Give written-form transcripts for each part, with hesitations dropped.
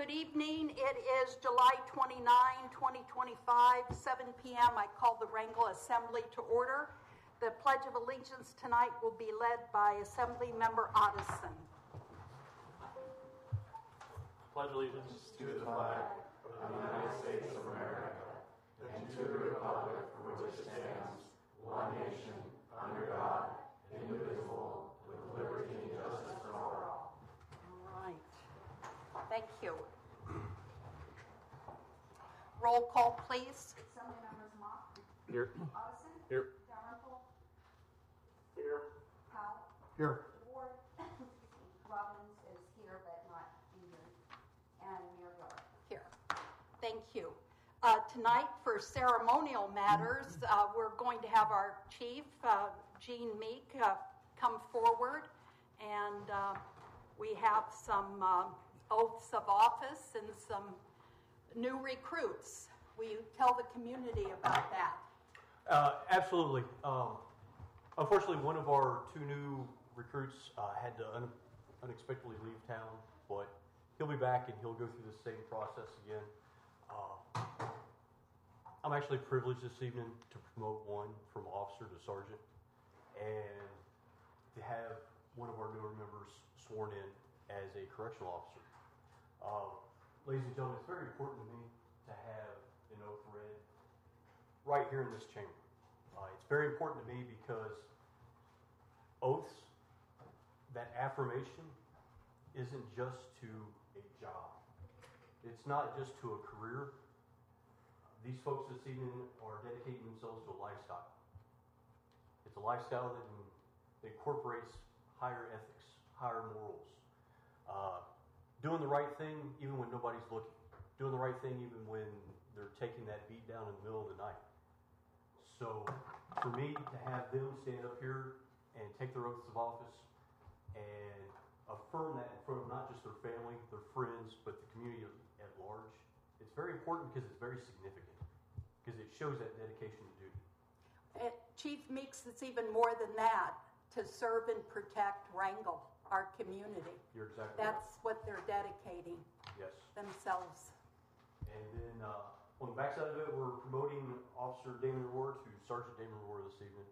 Good evening. It is July 29, 2025, 7 p.m. I call the Wrangell Assembly to order. The Pledge of Allegiance tonight will be led by Assembly Member Otteson. Pledge allegiance to the flag of the United States of America and to the republic for which it stands, one nation, under God, indivisible, with liberty and justice for all. All right. Thank you. Roll call, please. Assembly members Mock. Here. Otteson. Here. Dalrymple. Here. Powell. Here. Ward. Robbins is here but not injured. And Mayor Garrett. Here. Thank you. Tonight, for ceremonial matters, we're going to have our chief, Gene Meek, come forward, and we have some oaths of office and some new recruits. Will you tell the community about that? Absolutely. Unfortunately, one of our two new recruits had to unexpectedly leave town, but he'll be back and he'll go through the same process again. I'm actually privileged this evening to promote one from officer to sergeant and to have one of our newer members sworn in as a correctional officer. Ladies and gentlemen, it's very important to me to have an oath read right here in this chamber. It's very important to me because oaths, that affirmation, isn't just to a job. It's not just to a career. These folks this evening are dedicating themselves to a lifestyle. It's a lifestyle that incorporates higher ethics, higher morals. Doing the right thing even when nobody's looking. Doing the right thing even when they're taking that beat down in the middle of the night. So for me to have them stand up here and take their oaths of office and affirm that in front of not just their family, their friends, but the community at large, it's very important because it's very significant, because it shows that dedication to duty. Chief Meeks, it's even more than that, to serve and protect Wrangell, our community. You're exactly That's right. what they're dedicating themselves. And then on the backside of it, we're promoting Officer Damon Rohr to Sergeant Damon Rohr this evening.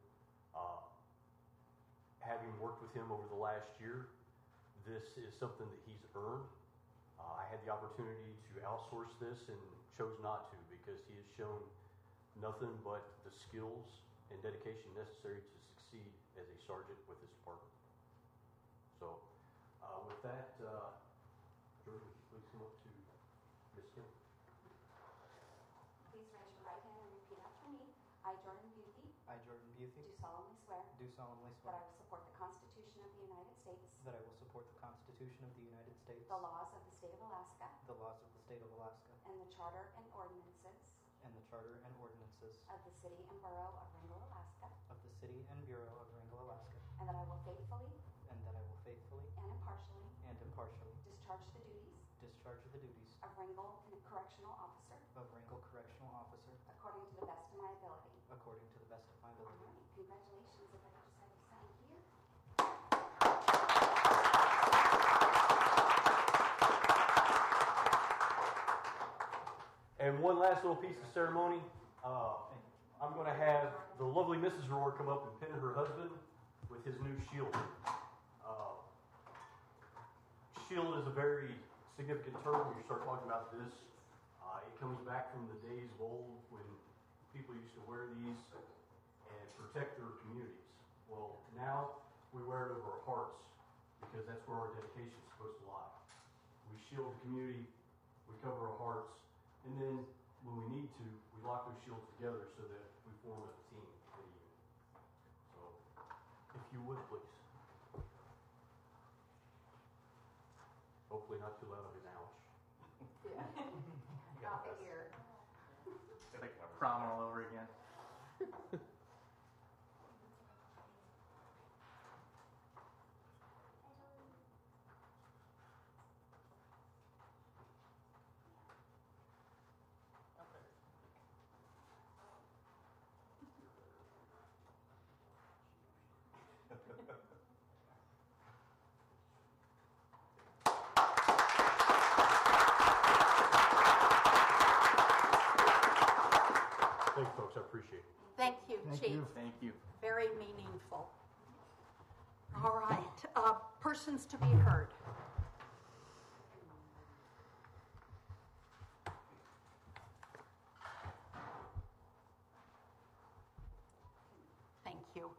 Having worked with him over the last year, this is something that he's earned. I had the opportunity to outsource this and chose not to because he has shown nothing but the skills and dedication necessary to succeed as a sergeant with this department. So with that, George, would you please come up to Ms. Kim? Please raise your right hand and repeat after me. I, Jordan Buthe, I, Jordan Buthe, do solemnly swear do solemnly that swear I will support the Constitution of the United States, that I will support the Constitution of the United States, the laws of the state of Alaska, the laws of the state of Alaska, and the charter and ordinances and the charter and ordinances of the city and borough of Wrangell, Alaska, of the city and bureau of Wrangell, Alaska, and that I will faithfully and that I will faithfully and impartially and impartially discharge the duties discharge the duties of Wrangell Correctional Officer of Wrangell Correctional Officer according to the best of my ability. according to the best of my All ability. right, congratulations. If I could just have you sign here. And one last little piece of ceremony. I'm going to have the lovely Mrs. Rohr come up and pin her husband with his new shield. Shield is a very significant term when you start talking about this. It comes back from the days of old when people used to wear these and protect their communities. Well, now we wear it over our hearts because that's where our dedication is supposed to lie. We shield the community, we cover our hearts, and then when we need to, we lock those shields together so that we form a team in a unit. So, if you would, please. Hopefully not too loud of an ouch. Not the ear. It's like prom all over again. Chief. Thank you. Very meaningful. All right, persons to be heard. Thank you.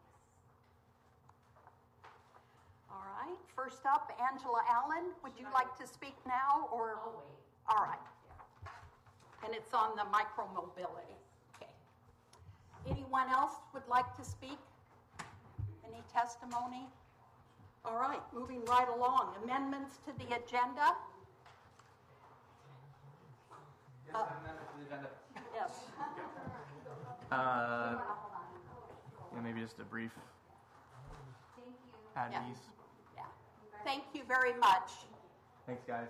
All right, first up, Angela Allen. Would you like to speak now or? I'll wait. All right. And it's on the micromobility. Okay. Anyone else would like to speak? Any testimony? All right, moving right along. Amendments to the agenda? Yes. Yeah, maybe just a brief Thank you. at Yeah. ease. Yeah. Thank you very much. Thanks, guys.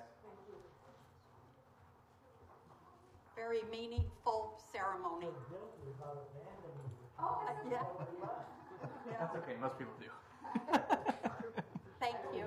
Very meaningful ceremony. Yeah. That's okay. Most people do. Thank you.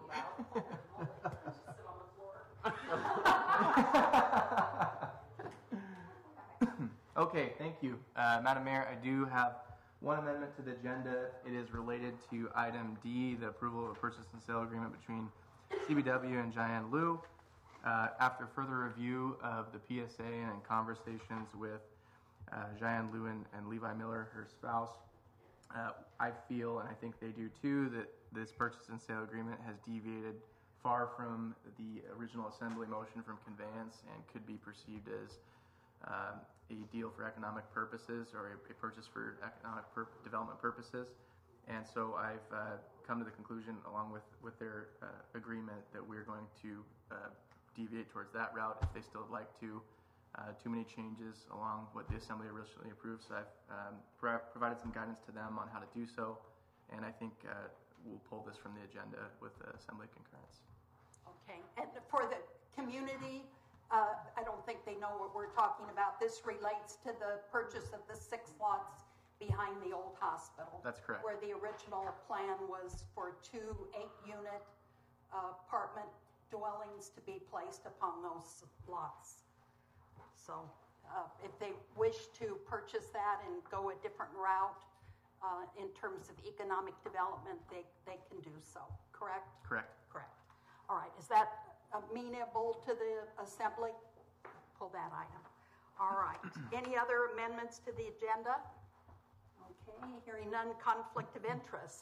Okay, thank you. Madam Mayor, I do have one amendment to the agenda. It is related to item D, the approval of a purchase and sale agreement between CBW and Jian Liu. After further review of the PSA and in conversations with Jian Liu and Levi Miller, her spouse, I feel, and I think they do too, that this purchase and sale agreement has deviated far from the original assembly motion from conveyance and could be perceived as a deal for economic purposes or a purchase for economic development purposes. And so I've come to the conclusion, along with their agreement, that we're going to deviate towards that route if they still would like to. Too many changes along what the Assembly originally approved, so I've provided some guidance to them on how to do so, and I think we'll pull this from the agenda with the Assembly concurrence. Okay, and for the community, I don't think they know what we're talking about. This relates to the purchase of the 6 lots behind the old hospital. That's correct. Where the original plan was for 2 8-unit apartment dwellings to be placed upon those lots. So if they wish to purchase that and go a different route in terms of economic development, they can do so, correct? Correct. Correct. All right, is that amenable to the Assembly? Pull that item. All right, any other amendments to the agenda? Okay, hearing none, conflict of interest.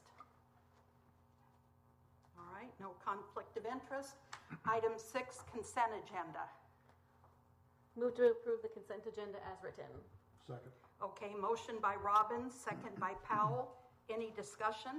All right, no conflict of interest. Item 6, consent agenda. Move to approve the consent agenda as written. Second. Okay, motion by Robbins, second by Powell. Any discussion?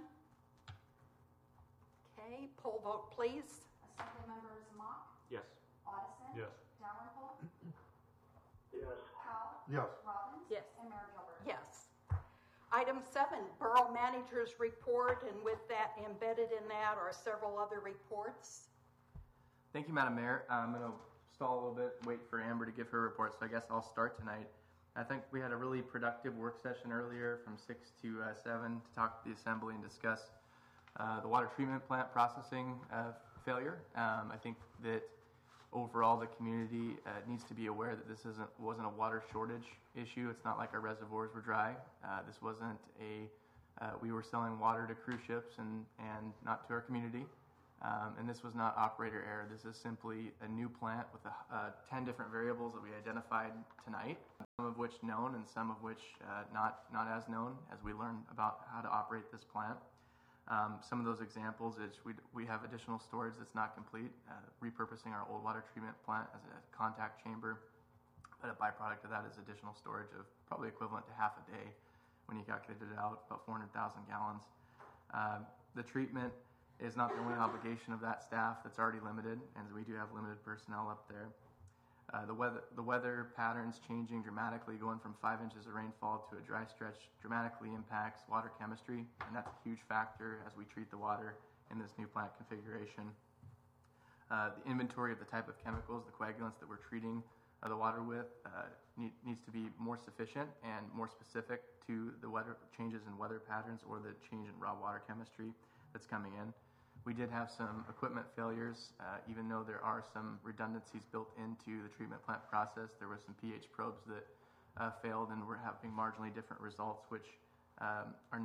Okay, poll vote, please. Assembly members Mock, Yes. Addison. Yes. Dalrymple, Yes. Powell, Yes. Robbins. Yes. And Mayor Gilbert. Yes. Item 7, Borough Manager's Report, and with that, embedded in that are several other reports. Thank you, Madam Mayor. I'm going to stall a little bit, wait for Amber to give her report, so I guess I'll start tonight. I think we had a really productive work session earlier from 6 to 7 to talk to the Assembly and discuss the water treatment plant processing failure. I think that overall the community needs to be aware that this wasn't a water shortage issue. It's not like our reservoirs were dry. This wasn't we were selling water to cruise ships and not to our community. And this was not operator error. This is simply a new plant with 10 different variables that we identified tonight, some of which known and some of which not as known as we learn about how to operate this plant. Some of those examples is we have additional storage that's not complete, repurposing our old water treatment plant as a contact chamber, but a byproduct of that is additional storage of probably equivalent to half a day when you calculate it out, about 400,000 gallons. The treatment is not the only obligation of that staff that's already limited, and we do have limited personnel up there. The weather patterns changing dramatically, going from 5 inches of rainfall to a dry stretch, dramatically impacts water chemistry, and that's a huge factor as we treat the water in this new plant configuration. The inventory of the type of chemicals, the coagulants that we're treating the water with, needs to be more sufficient and more specific to the weather changes in weather patterns or the change in raw water chemistry that's coming in. We did have some equipment failures, even though there are some redundancies built into the treatment plant process. There were some pH probes that failed and were having marginally different results, which are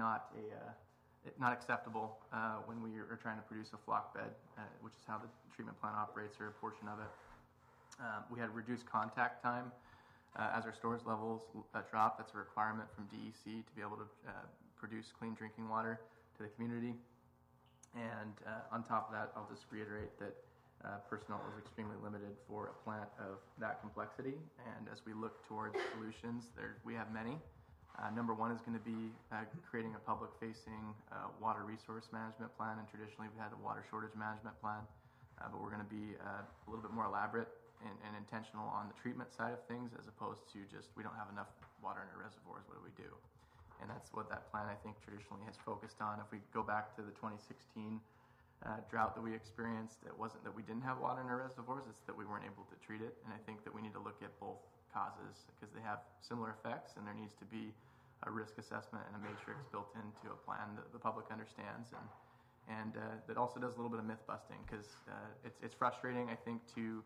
not acceptable when we are trying to produce a flock bed, which is how the treatment plant operates, or a portion of it. We had reduced contact time as our storage levels drop. That's a requirement from DEC to be able to produce clean drinking water to the community. And on top of that, I'll just reiterate that personnel is extremely limited for a plant of that complexity. And as we look towards solutions, we have many. Number one is going to be creating a public-facing water resource management plan. And traditionally, we've had a water shortage management plan, but we're going to be a little bit more elaborate and intentional on the treatment side of things, as opposed to just, we don't have enough water in our reservoirs, what do we do? And that's what that plan, I think, traditionally has focused on. If we go back to the 2016 drought that we experienced, it wasn't that we didn't have water in our reservoirs, it's that we weren't able to treat it. And I think that we need to look at both causes, because they have similar effects, and there needs to be a risk assessment and a matrix built into a plan that the public understands, and that also does a little bit of myth busting, because it's frustrating, I think, to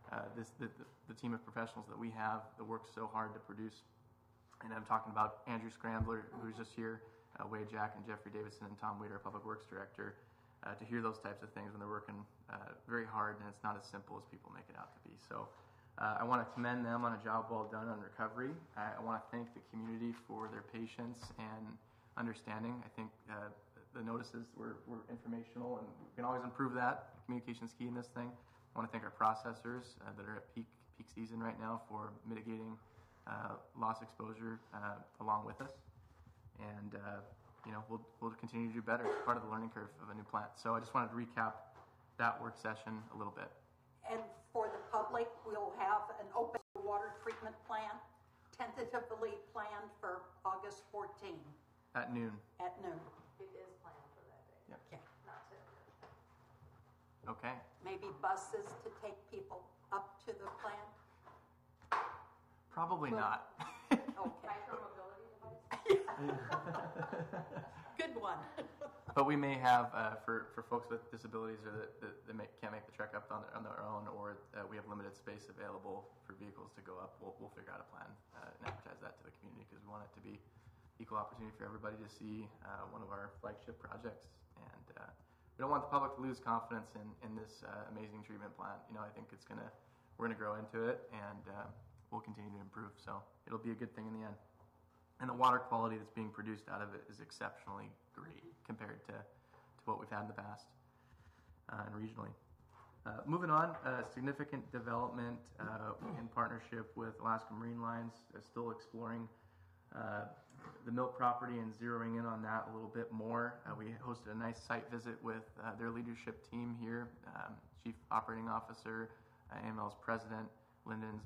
the team of professionals that we have that works so hard to produce. And I'm talking about Andrew Scrambler, who's just here, Wade Jack, and Jeffrey Davidson, and Tom Weeder, our Public Works Director, to hear those types of things when they're working very hard, and it's not as simple as people make it out to be. So I want to commend them on a job well done on recovery. I want to thank the community for their patience and understanding. I think the notices were informational, and we can always improve that. Communication's key in this thing. I want to thank our processors that are at peak season right now for mitigating loss exposure along with us. And we'll continue to do better. It's part of the learning curve of a new plant. So I just wanted to recap that work session a little bit. And for the public, we'll have an open water treatment plan tentatively planned for August 14 At noon. at noon. It is planned for that day. Yep. Okay. Not to. Okay. Maybe buses to take people up to the plant. Probably not. Okay. Micromobility device? Good one. But we may have, for folks with disabilities or that can't make the trek up on their own, or we have limited space available for vehicles to go up, we'll figure out a plan and advertise that to the community, because we want it to be equal opportunity for everybody to see one of our flagship projects. And we don't want the public to lose confidence in this amazing treatment plant. I think we're gonna grow into it, and we'll continue to improve. So it'll be a good thing in the end. And the water quality that's being produced out of it is exceptionally great compared to what we've had in the past and regionally. Moving on, significant development in partnership with Alaska Marine Lines, still exploring the Milt property and zeroing in on that a little bit more. We hosted a nice site visit with their leadership team here, Chief Operating Officer, AML's President, Lyndon's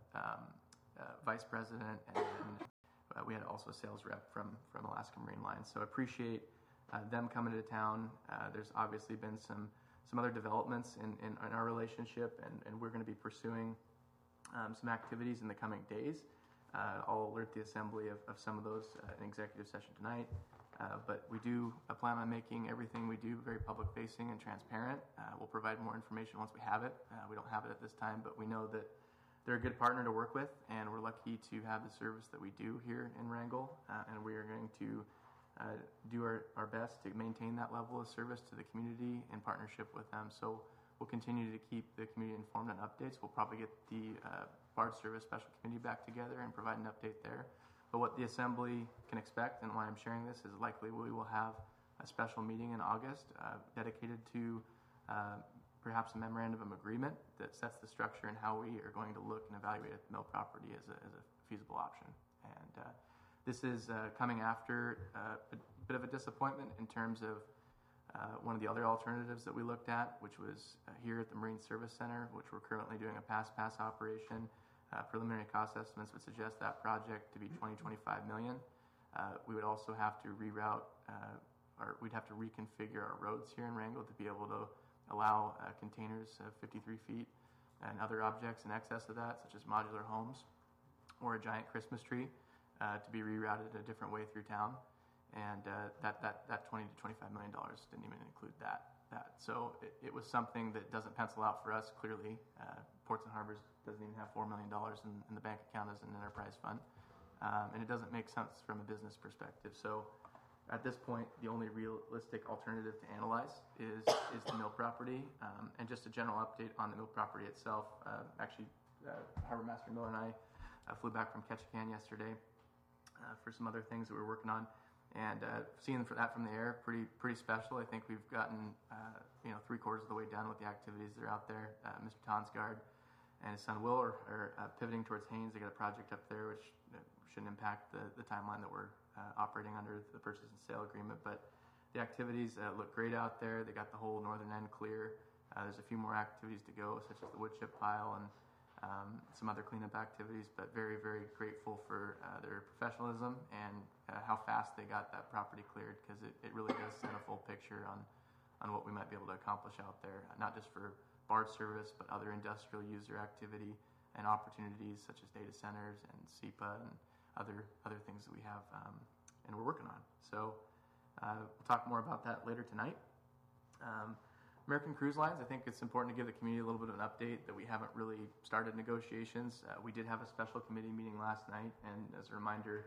Vice President, and we had also a sales rep from Alaska Marine Lines. So I appreciate them coming to town. There's obviously been some other developments in our relationship, and we're going to be pursuing some activities in the coming days. I'll alert the assembly of some of those in executive session tonight. But we do plan on making everything we do very public-facing and transparent. We'll provide more information once we have it. We don't have it at this time, but we know that they're a good partner to work with, and we're lucky to have the service that we do here in Wrangell, and we are going to do our best to maintain that level of service to the community in partnership with them. So we'll continue to keep the community informed on updates. We'll probably get the Bard Service Special Committee back together and provide an update there. But what the Assembly can expect, and why I'm sharing this, is likely we will have a special meeting in August dedicated to perhaps a memorandum of agreement that sets the structure and how we are going to look and evaluate the mill property as a feasible option. And this is coming after a bit of a disappointment in terms of one of the other alternatives that we looked at, which was here at the Marine Service Center, which we're currently doing a pass operation. Preliminary cost estimates would suggest that project to be $20-25 million. We would also have to reroute, or we'd have to reconfigure our roads here in Wrangell to be able to allow containers of 53 feet and other objects in excess of that, such as modular homes or a giant Christmas tree, to be rerouted a different way through town. And that $20-25 million didn't even include that. So it was something that doesn't pencil out for us, clearly. Ports and Harbors doesn't even have $4 million in the bank account as an enterprise fund. and it doesn't make sense from a business perspective. So at this point, the only realistic alternative to analyze is the mill property. And just a general update on the mill property itself. Harbor Master Miller and I flew back from Ketchikan yesterday for some other things that we're working on. And seeing that from the air, pretty special. I think we've gotten 3/4 of the way done with the activities that are out there. Mr. Tonsgaard and his son Will are pivoting towards Haynes. They got a project up there which shouldn't impact the timeline that we're operating under the purchase and sale agreement. But the activities look great out there. They got the whole northern end clear. There's a few more activities to go, such as the wood chip pile and some other cleanup activities, but very, very grateful for their professionalism and how fast they got that property cleared, because it really does set a full picture on what we might be able to accomplish out there, not just for barge service, but other industrial user activity and opportunities such as data centers and SEPA and other things that we have and we're working on. So we'll talk more about that later tonight. American Cruise Lines, I think it's important to give the community a little bit of an update that we haven't really started negotiations. We did have a special committee meeting last night, and as a reminder,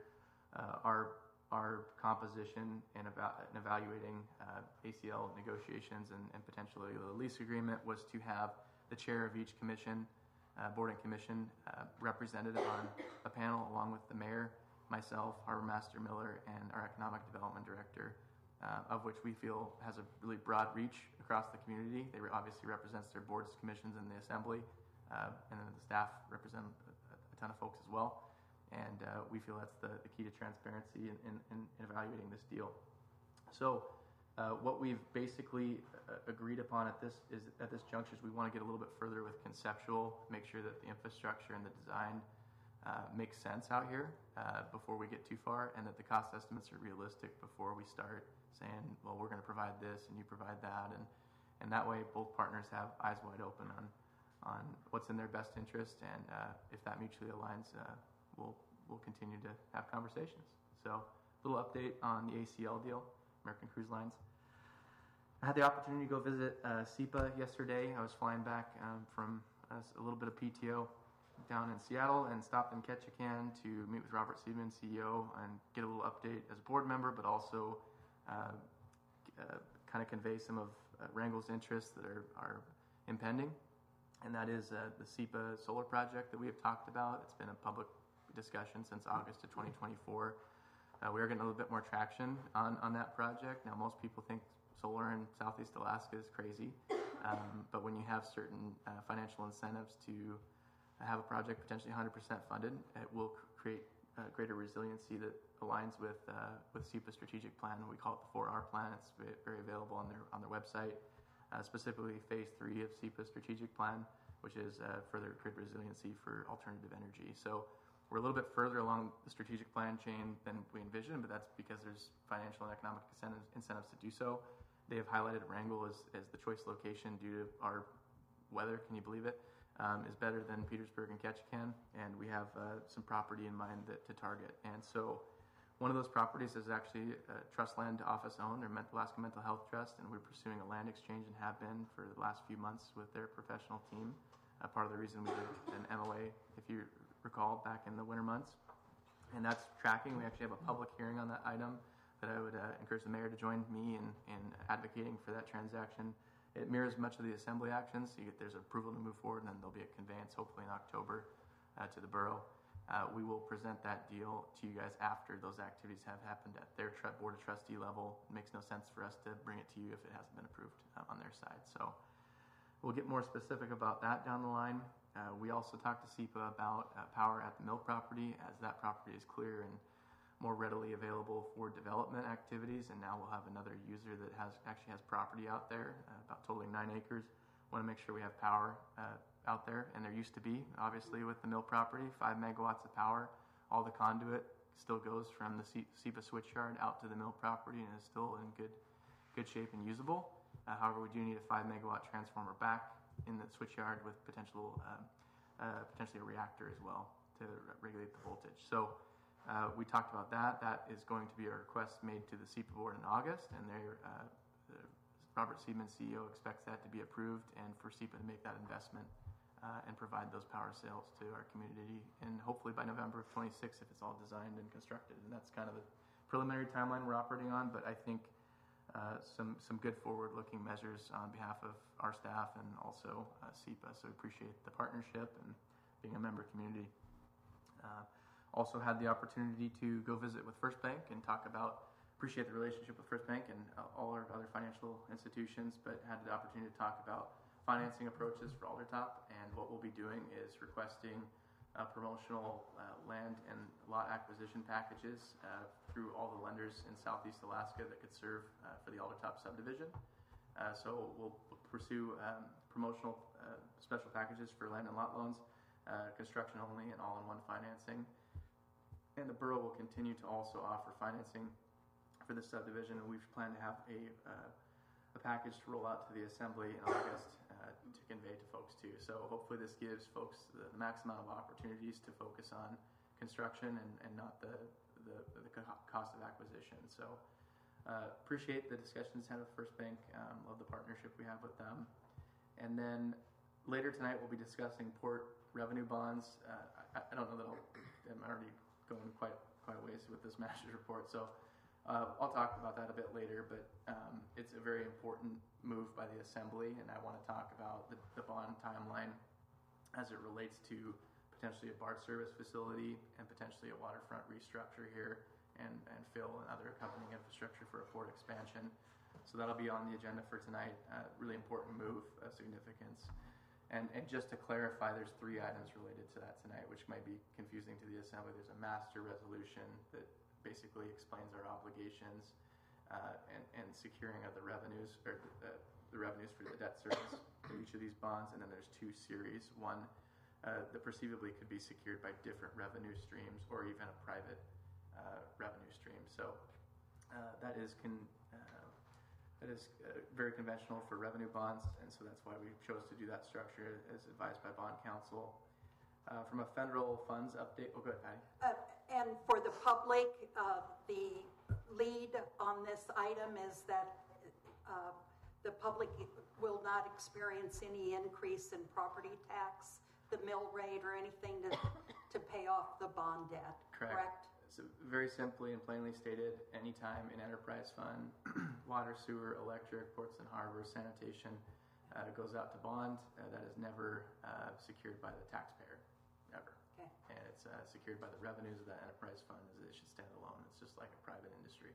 our composition in evaluating ACL negotiations and potentially the lease agreement was to have the chair of each commission, board and commission, represented on a panel along with the mayor, myself, Harbor Master Miller, and our economic development director, of which we feel has a really broad reach across the community. They obviously represents their boards, commissions, and the assembly, and then the staff represent a ton of folks as well. And we feel that's the key to transparency in evaluating this deal. So what we've basically agreed upon at this juncture is we want to get a little bit further with conceptual, make sure that the infrastructure and the design makes sense out here before we get too far, and that the cost estimates are realistic before we start saying, well, we're going to provide this and you provide that, and that way both partners have eyes wide open on what's in their best interest, and if that mutually aligns, we'll continue to have conversations. So a little update on the ACL deal, American Cruise Lines. I had the opportunity to go visit SEPA yesterday. I was flying back from a little bit of PTO down in Seattle and stopped in Ketchikan to meet with Robert Seidman, CEO, and get a little update as a board member, but also kind of convey some of Wrangell's interests that are impending. And that is the SEPA solar project that we have talked about. It's been a public discussion since August of 2024. We are getting a little bit more traction on that project. Now, most people think solar in Southeast Alaska is crazy, but when you have certain financial incentives to have a project potentially 100% funded, it will create greater resiliency that aligns with SEPA's strategic plan. We call it the 4R plan. It's very available on their website. Specifically Phase 3 of SEPA's strategic plan, which is further grid resiliency for alternative energy. So we're a little bit further along the strategic plan chain than we envisioned, but that's because there's financial and economic incentives to do so. They have highlighted Wrangell as the choice location due to our weather, can you believe it, is better than Petersburg and Ketchikan, and we have some property in mind to target. And so one of those properties is actually trust land office owned, or Alaska Mental Health Trust, and we're pursuing a land exchange and have been for the last few months with their professional team. Part of the reason we did an MOA, if you recall, back in the winter months. And that's tracking. We actually have a public hearing on that item that I would encourage the mayor to join me in advocating for that transaction. It mirrors much of the assembly actions. There's approval to move forward, and then there'll be a conveyance, hopefully in October, to the borough. We will present that deal to you guys after those activities have happened at their board of trustee level. It makes no sense for us to bring it to you if it hasn't been approved on their side. So we'll get more specific about that down the line. We also talked to SEPA about power at the mill property, as that property is clear and more readily available for development activities, and now we'll have another user that actually has property out there, about totaling 9 acres. Want to make sure we have power out there, and there used to be, obviously, with the mill property, 5 megawatts of power. All the conduit still goes from the SEPA switchyard out to the mill property and is still in good shape and usable. However, we do need a 5 megawatt transformer back in the switchyard with potentially a reactor as well to regulate the voltage. So we talked about that. That is going to be a request made to the SEPA board in August, and Robert Seidman, CEO, expects that to be approved and for SEPA to make that investment and provide those power sales to our community, and hopefully by November of 26 if it's all designed and constructed. And that's kind of the preliminary timeline we're operating on, but I think some good forward-looking measures on behalf of our staff and also SEPA. So we appreciate the partnership and being a member community. Also had the opportunity to go visit with First Bank and appreciate the relationship with First Bank and all our other financial institutions, but had the opportunity to talk about financing approaches for Aldertop. And what we'll be doing is requesting promotional land and lot acquisition packages through all the lenders in Southeast Alaska that could serve for the Aldertop subdivision. So we'll pursue promotional special packages for land and lot loans, construction only, and all-in-one financing. And the borough will continue to also offer financing for the subdivision, and we've planned to have a package to roll out to the assembly in August to convey to folks too. So hopefully this gives folks the maximum amount of opportunities to focus on construction and not the cost of acquisition. So appreciate the discussions had with First Bank. Love the partnership we have with them. And then later tonight we'll be discussing port revenue bonds. I don't know that I'm already going quite a ways with this master's report. So I'll talk about that a bit later, but it's a very important move by the Assembly, and I want to talk about the bond timeline as it relates to potentially a BART service facility and potentially a waterfront restructure here and fill and other accompanying infrastructure for a port expansion. So that'll be on the agenda for tonight. Really important move of significance. And just to clarify, there's 3 items related to that tonight, which might be confusing to the Assembly. There's a master resolution that basically explains our obligations and securing of the revenues, or the revenues for the debt service for each of these bonds. And then there's 2 series. One that perceivably could be secured by different revenue streams or even a private revenue stream. So that is very conventional for revenue bonds, and so that's why we chose to do that structure as advised by Bond Counsel. From a federal funds update, go ahead, Patty. And for the public, the lead on this item is that the public will not experience any increase in property tax, the mill rate, or anything to pay off the bond debt, correct? So very simply and plainly stated, anytime an enterprise fund, water, sewer, electric, ports and harbors, sanitation goes out to bond, that is never secured by the taxpayer, ever. Okay. And it's secured by the revenues of that enterprise fund, as it should stand alone. It's just like a private industry.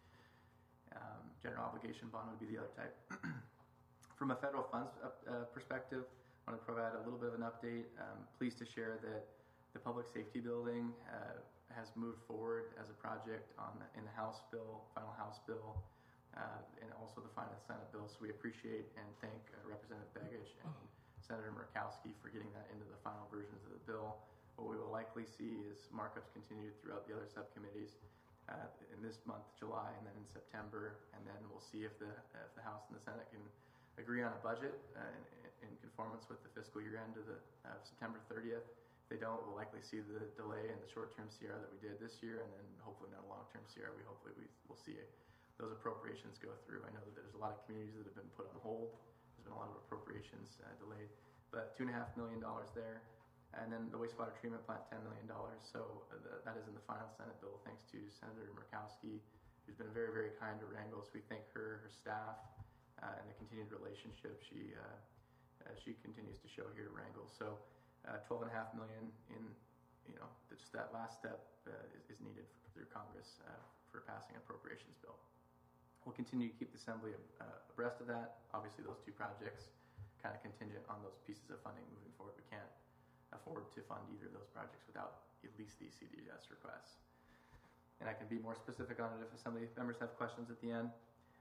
General obligation bond would be the other type. From a federal funds perspective, I want to provide a little bit of an update. Pleased to share that the public safety building has moved forward as a project in the House bill, final House bill, and also the final Senate bill. So we appreciate and thank Representative Begich and Senator Murkowski for getting that into the final versions of the bill. What we will likely see is markups continued throughout the other subcommittees in this month, July, and then in September, and then we'll see if the House and the Senate can agree on a budget in conformance with the fiscal year end of September 30th. If they don't, we'll likely see the delay in the short-term CR that we did this year, and then hopefully not a long-term CR. We'll see those appropriations go through. I know that there's a lot of communities that have been put on hold. There's been a lot of appropriations delayed, but $2.5 million there. And then the wastewater treatment plant, $10 million. So that is in the final Senate bill, thanks to Senator Murkowski, who's been very, very kind to Wrangell. So we thank her staff, and the continued relationship she continues to show here to Wrangell. So $12.5 million in, just that last step is needed through Congress for passing an appropriations bill. We'll continue to keep the Assembly abreast of that. Obviously, those 2 projects kind of contingent on those pieces of funding moving forward. We can't afford to fund either of those projects without at least these CDS requests. And I can be more specific on it if Assembly members have questions at the end.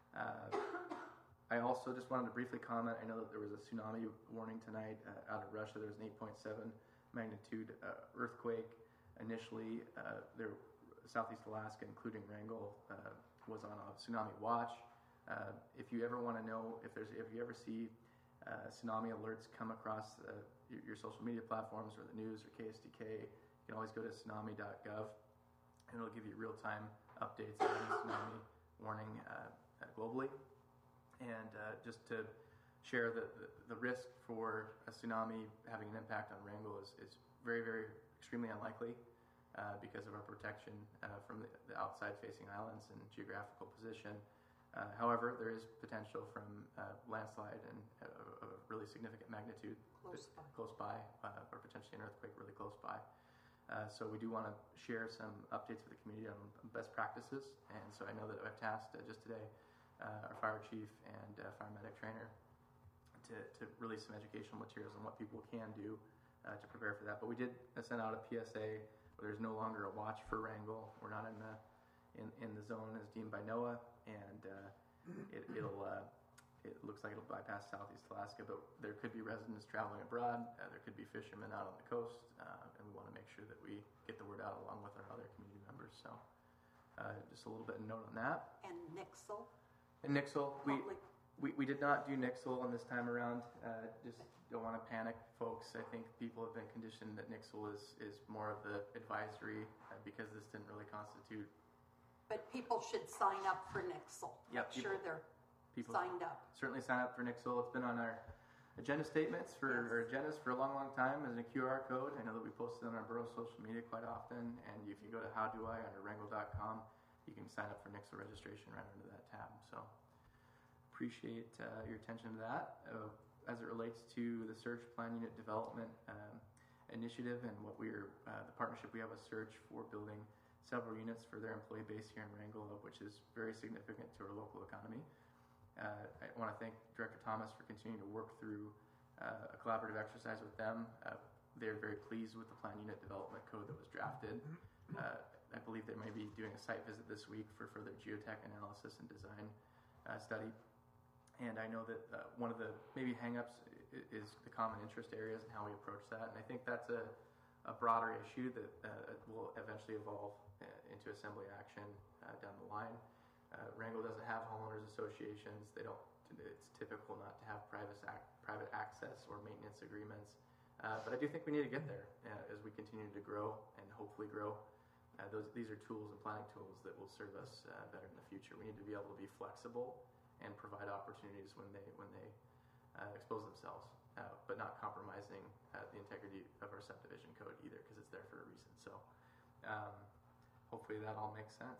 I also just wanted to briefly comment. I know that there was a tsunami warning tonight out of Russia. There was an 8.7 magnitude earthquake. Initially, Southeast Alaska, including Wrangell, was on a tsunami watch. If you ever want to know if you ever see tsunami alerts come across your social media platforms or the news or KSDK, you can always go to tsunami.gov, and it'll give you real-time updates on any tsunami warning globally. And just to share the risk for a tsunami having an impact on Wrangell is very, very extremely unlikely because of our protection from the outside facing islands and geographical position. However, there is potential from landslide and a really significant magnitude close by, or potentially an earthquake really close by. So we do want to share some updates with the community on best practices, and so I know that I've tasked just today our fire chief and fire medic trainer to release some educational materials on what people can do to prepare for that. But we did send out a PSA where there's no longer a watch for Wrangell. We're not in the zone as deemed by NOAA, and it looks like it'll bypass Southeast Alaska, but there could be residents traveling abroad. There could be fishermen out on the coast, and we want to make sure that we get the word out along with our other community members. So just a little bit of note on that. And Nixle? And Nixle, we did not do Nixle on this time around. Just don't want to panic, folks. I think people have been conditioned that Nixle is more of the advisory because this didn't really constitute. But people should sign up for Nixle. Yep, Make sure they're signed up. Certainly sign up for Nixle. It's been on our agenda statements or agendas for a long, long time as a QR code. I know that we post it on our borough social media quite often. And if you go to How Do I under Wrangell.com, you can sign up for Nixle registration right under that tab. So appreciate your attention to that. As it relates to the Surge Plan Unit Development Initiative and what the partnership we have with Surge for building several units for their employee base here in Wrangell, which is very significant to our local economy. I want to thank Director Thomas for continuing to work through a collaborative exercise with them. They're very pleased with the Plan Unit Development Code that was drafted. I believe they may be doing a site visit this week for further geotech analysis and design study. And I know that one of the maybe hang-ups is the common interest areas and how we approach that. And I think that's a broader issue that will eventually evolve into assembly action down the line. Wrangell doesn't have homeowners associations. It's typical not to have private access or maintenance agreements. But I do think we need to get there as we continue to grow and hopefully grow. These are tools and planning tools that will serve us better in the future. We need to be able to be flexible and provide opportunities when they expose themselves, but not compromising the integrity of our subdivision code either, because it's there for a reason. So hopefully that all makes sense.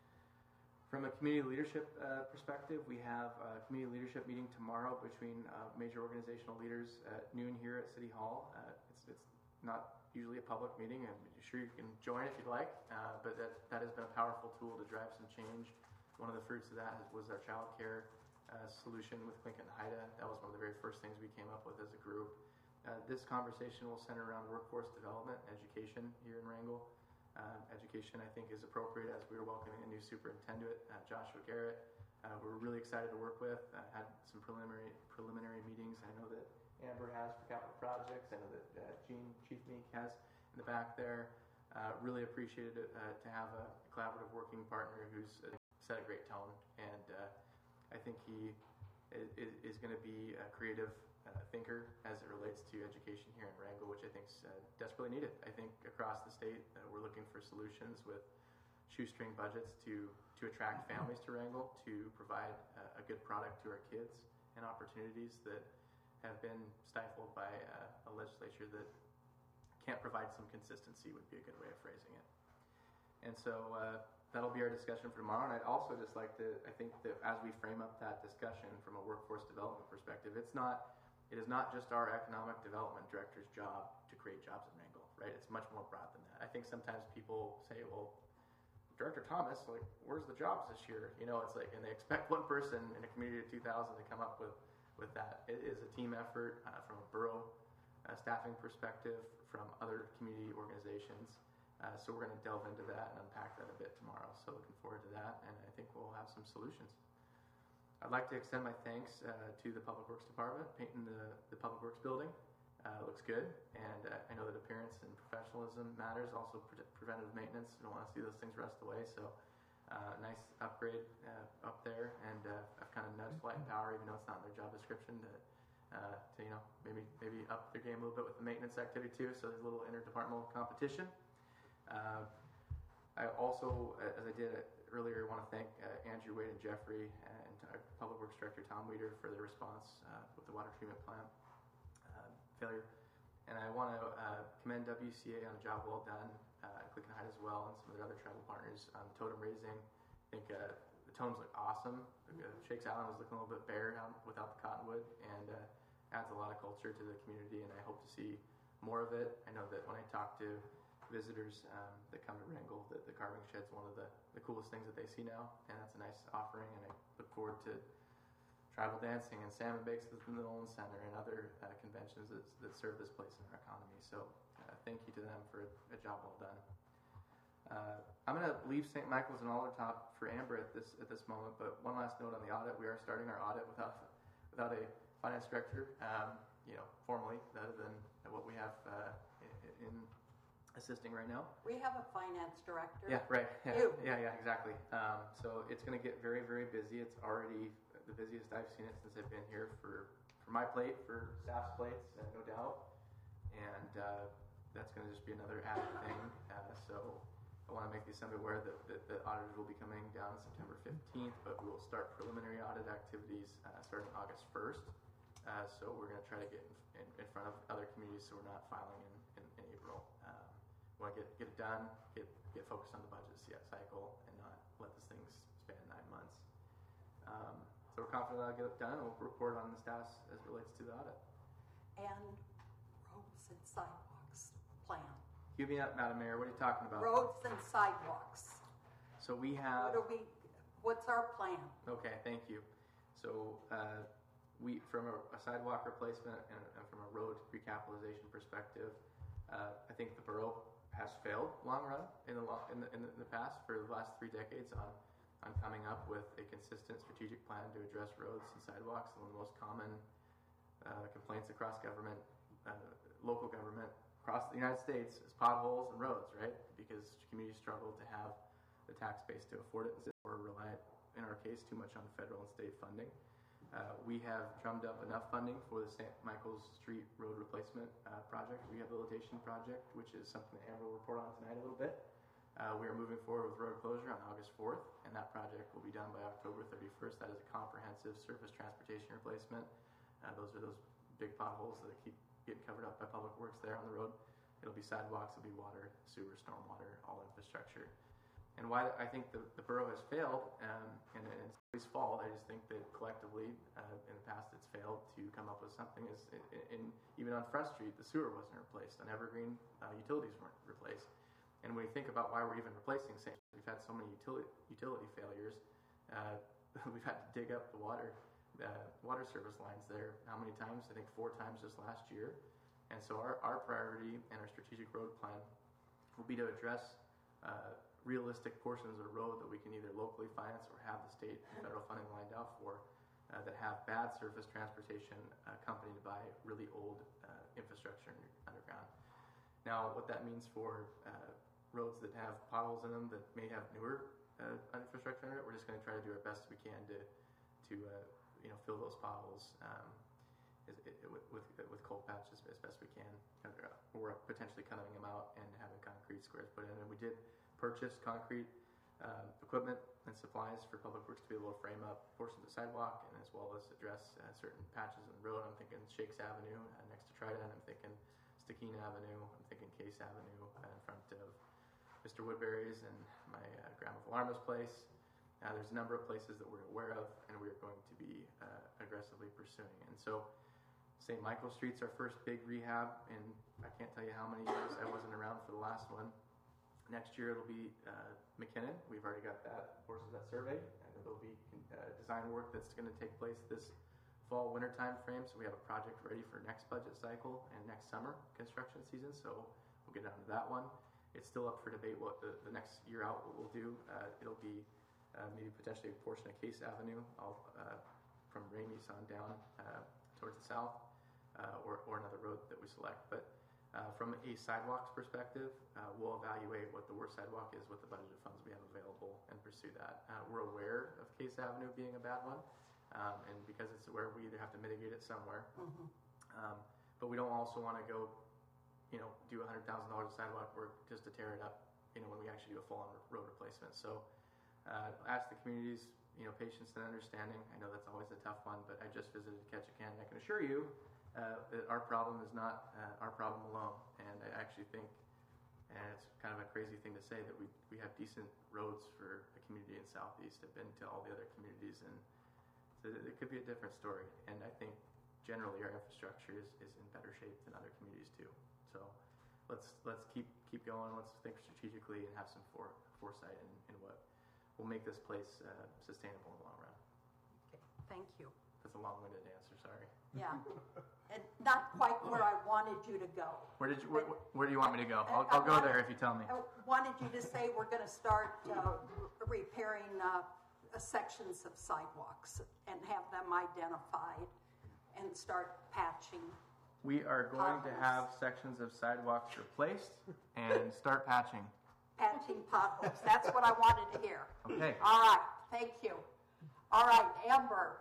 From a community leadership perspective, we have a community leadership meeting tomorrow between major organizational leaders at noon here at City Hall. It's not usually a public meeting. I'm sure you can join if you'd like, but that has been a powerful tool to drive some change. One of the fruits of that was our child care solution with Clinton and Haida. That was one of the very first things we came up with as a group. This conversation will center around workforce development, education here in Wrangell. Education, I think, is appropriate as we are welcoming a new superintendent, Joshua Garrett. We're really excited to work with. Had some preliminary meetings. I know that Amber has for capital projects. I know that Chief Meek has in the back there. Really appreciated it, to have a collaborative working partner who's set a great tone, and I think he is going to be a creative thinker as it relates to education here in Wrangell, which I think is desperately needed. I think across the state we're looking for solutions with shoestring budgets to attract families to Wrangell, to provide a good product to our kids, and opportunities that have been stifled by a legislature that can't provide some consistency would be a good way of phrasing it. And so that'll be our discussion for tomorrow. And I'd also just like to, I think that as we frame up that discussion from a workforce development perspective, it is not just our economic development director's job to create jobs in Wrangell, right? It's much more broad than that. I think sometimes people say, well, Director Thomas, like, where's the jobs this year? You know, it's like, and they expect one person in a community of 2,000 to come up with that. It is a team effort from a borough staffing perspective, from other community organizations. So we're going to delve into that and unpack that a bit tomorrow. So looking forward to that, and I think we'll have some solutions. I'd like to extend my thanks to the Public Works Department. Painting the Public Works building looks good, and I know that appearance and professionalism matters. Also preventative maintenance. We don't want to see those things rust away. So nice upgrade up there, and I've kind of nudged Light and Power, even though it's not in their job description, to maybe up their game a little bit with the maintenance activity too. So there's a little interdepartmental competition. I also, as I did earlier, want to thank Andrew, Wade, and Jeffrey, and Public Works Director Tom Weeder for their response with the water treatment plant failure. And I want to commend WCA on a job well done, Click and Hide as well, and some of their other tribal partners on totem raising. I think the totems look awesome. Shakes Island was looking a little bit bare without the cottonwood, and adds a lot of culture to the community, and I hope to see more of it. I know that when I talk to visitors that come to Wrangell, that the carving shed's one of the coolest things that they see now, and that's a nice offering, and I look forward to tribal dancing and salmon bakes at the Nolan Center and other conventions that serve this place in our economy. So thank you to them for a job well done. I'm going to leave St. Michael's and Aldertop for Amber at this moment, but one last note on the audit. We are starting our audit without a finance director, formally, other than what we have in assisting right now. We have a finance director. Yeah, right. You. Yeah, exactly. So it's going to get very, very busy. It's already the busiest I've seen it since I've been here for my plate, for staff's plates, no doubt. And that's going to just be another added thing. So I want to make the Assembly aware that the auditors will be coming down September 15th, but we will start preliminary audit activities starting August 1st. So we're going to try to get in front of other communities so we're not filing in April. We want to get it done, get focused on the budget cycle, and not let this thing span 9 months. So we're confident I'll get it done, and we'll report on the status as it relates to the audit. And roads and sidewalks plan. Cue me up, Madam Mayor. What are you talking about? Roads and sidewalks. So we have. What's our plan? Okay, thank you. So we, from a sidewalk replacement and from a road recapitalization perspective, I think the borough has failed long run in the past for the last 3 decades on coming up with a consistent strategic plan to address roads and sidewalks. One of the most common complaints across government, local government, across the United States is potholes and roads, right? Because communities struggle to have the tax base to afford it, or rely, in our case, too much on federal and state funding. We have drummed up enough funding for the St. Michael's Street Road Replacement Project, Rehabilitation Project, which is something that Amber will report on tonight a little bit. We are moving forward with road closure on August 4th, and that project will be done by October 31st. That is a comprehensive surface transportation replacement. Those are those big potholes that keep getting covered up by Public Works there on the road. It'll be sidewalks, it'll be water, sewer, stormwater, all infrastructure. And why I think the borough has failed, and it's always fault, I just think that collectively in the past it's failed to come up with something. Even on Front Street, the sewer wasn't replaced. On Evergreen, utilities weren't replaced. And when you think about why we're even replacing St. We've had so many utility failures. We've had to dig up the water service lines there. How many times? I think 4 times just last year. And so our priority and our strategic road plan will be to address realistic portions of the road that we can either locally finance or have the state and federal funding lined out for that have bad surface transportation accompanied by really old infrastructure underground. Now, what that means for roads that have potholes in them that may have newer infrastructure in it, we're just going to try to do our best we can to fill those potholes with cold patches as best we can. We're potentially cutting them out and having concrete squares put in. And we did purchase concrete equipment and supplies for Public Works to be able to frame up portions of the sidewalk and as well as address certain patches in the road. I'm thinking Shakes Avenue next to Trident. I'm thinking Stikine Avenue. I'm thinking Case Avenue in front of Mr. Woodbury's and my grandma Valarma's place. There's a number of places that we're aware of and we're going to be aggressively pursuing. And so St. Michael Street's our first big rehab, and I can't tell you how many years I wasn't around for the last one. Next year it'll be McKinnon. We've already got that portion of that survey, and there'll be design work that's going to take place this fall-winter time frame. So we have a project ready for next budget cycle and next summer construction season. So we'll get down to that one. It's still up for debate what the next year out what we'll do. It'll be maybe potentially a portion of Case Avenue from Ramey's on down towards the south, or another road that we select. But from a sidewalks perspective, we'll evaluate what the worst sidewalk is with the budgeted funds we have available and pursue that. We're aware of Case Avenue being a bad one, and because it's where we either have to mitigate it somewhere, but we don't also want to go, do $100,000 of sidewalk work just to tear it up, when we actually do a full-on road replacement. So ask the communities patience and understanding. I know that's always a tough one, but I just visited Ketchikan, and I can assure you that our problem is not our problem alone. And I actually think, and it's kind of a crazy thing to say, that we have decent roads for a community in Southeast. I've been to all the other communities, and it could be a different story. And I think generally our infrastructure is in better shape than other communities too. So let's keep going. Let's think strategically and have some foresight in what will make this place sustainable in the long run. Okay, thank you. That's a long-winded answer. Sorry. Yeah, and not quite where I wanted you to go. Where do you want me to go? I'll go there if you tell me. I wanted you to say we're going to start repairing sections of sidewalks and have them identified and start patching. We are going to have sections of sidewalks replaced and start patching. Patching potholes. That's what I wanted to hear. Okay. All right. Thank you. All right, Amber,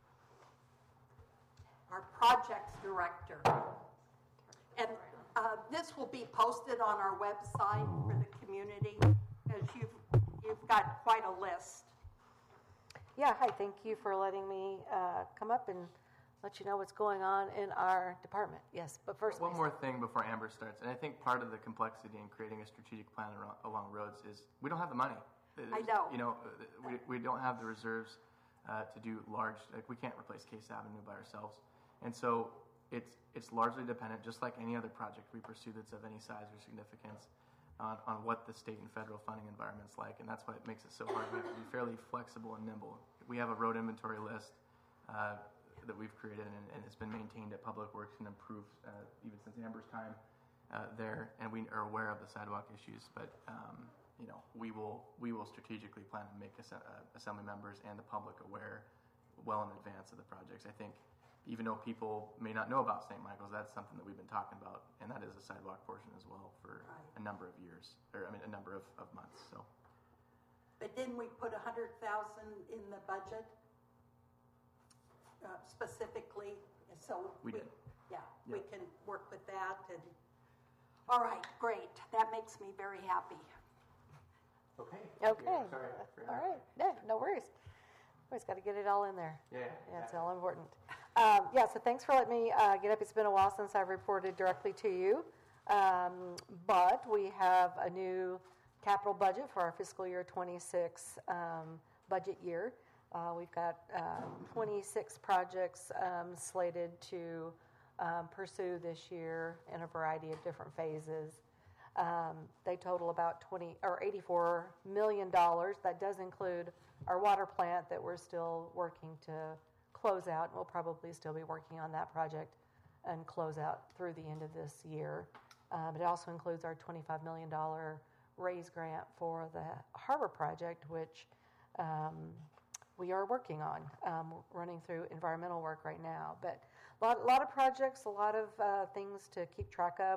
our projects director. And this will be posted on our website for the community, because you've got quite a list. Yeah, hi, thank you for letting me come up and let you know what's going on in our department. Yes, but first... One more thing before Amber starts, and I think part of the complexity in creating a strategic plan along roads is we don't have the money. I know. We don't have the reserves to do large, like we can't replace Case Avenue by ourselves. And so it's largely dependent, just like any other project we pursue that's of any size or significance, on what the state and federal funding environment's like. And that's what makes it so hard. We have to be fairly flexible and nimble. We have a road inventory list that we've created, and it's been maintained at Public Works and improved even since Amber's time there. And we are aware of the sidewalk issues, but we will strategically plan to make assembly members and the public aware well in advance of the projects. I think even though people may not know about St. Michael's, that's something that we've been talking about, and that is a sidewalk portion as well for a number of years, a number of months. So. But didn't we put $100,000 in the budget specifically? So we did. Yeah, we can work with that. And all right, great. That makes me very happy. Okay. Okay. Sorry. All right. Yeah, no worries. Always got to get it all in there. Yeah. It's all important. So thanks for letting me get up. It's been a while since I've reported directly to you. But we have a new capital budget for our fiscal year 26 budget year. We've got 26 projects slated to pursue this year in a variety of different phases. They total about $84 million. That does include our water plant that we're still working to close out. We'll probably still be working on that project and close out through the end of this year. But it also includes our $25 million RAISE grant for the harbor project, which we are working on, running through environmental work right now. But a lot of projects, a lot of things to keep track of.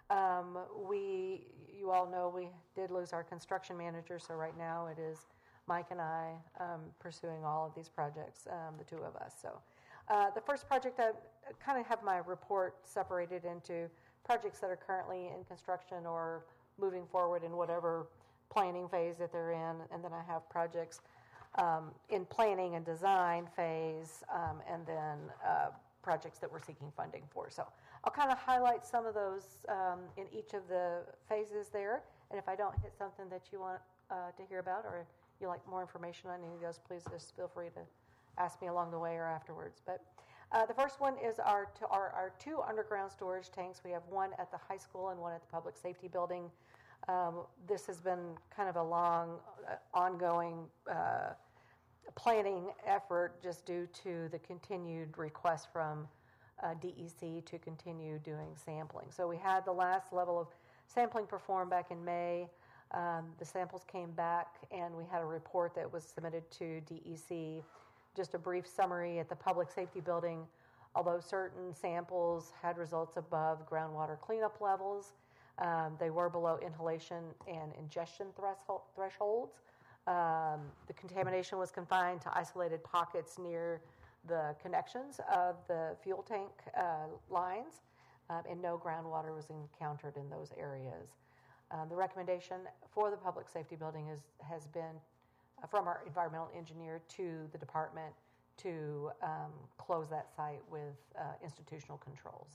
You all know we did lose our construction manager, so right now it is Mike and I pursuing all of these projects, the two of us. So the first project, I kind of have my report separated into projects that are currently in construction or moving forward in whatever planning phase that they're in, and then I have projects in planning and design phase, and then projects that we're seeking funding for. So I'll kind of highlight some of those in each of the phases there, and if I don't hit something that you want to hear about, or you like more information on any of those, please just feel free to ask me along the way or afterwards. But the first one is our two underground storage tanks. We have one at the high school and one at the public safety building. This has been kind of a long, ongoing planning effort just due to the continued request from DEC to continue doing sampling. So we had the last level of sampling performed back in May. The samples came back and we had a report that was submitted to DEC. Just a brief summary at the public safety building. Although certain samples had results above groundwater cleanup levels, they were below inhalation and ingestion thresholds. The contamination was confined to isolated pockets near the connections of the fuel tank lines, and no groundwater was encountered in those areas. The recommendation for the public safety building has been from our environmental engineer to the department to close that site with institutional controls.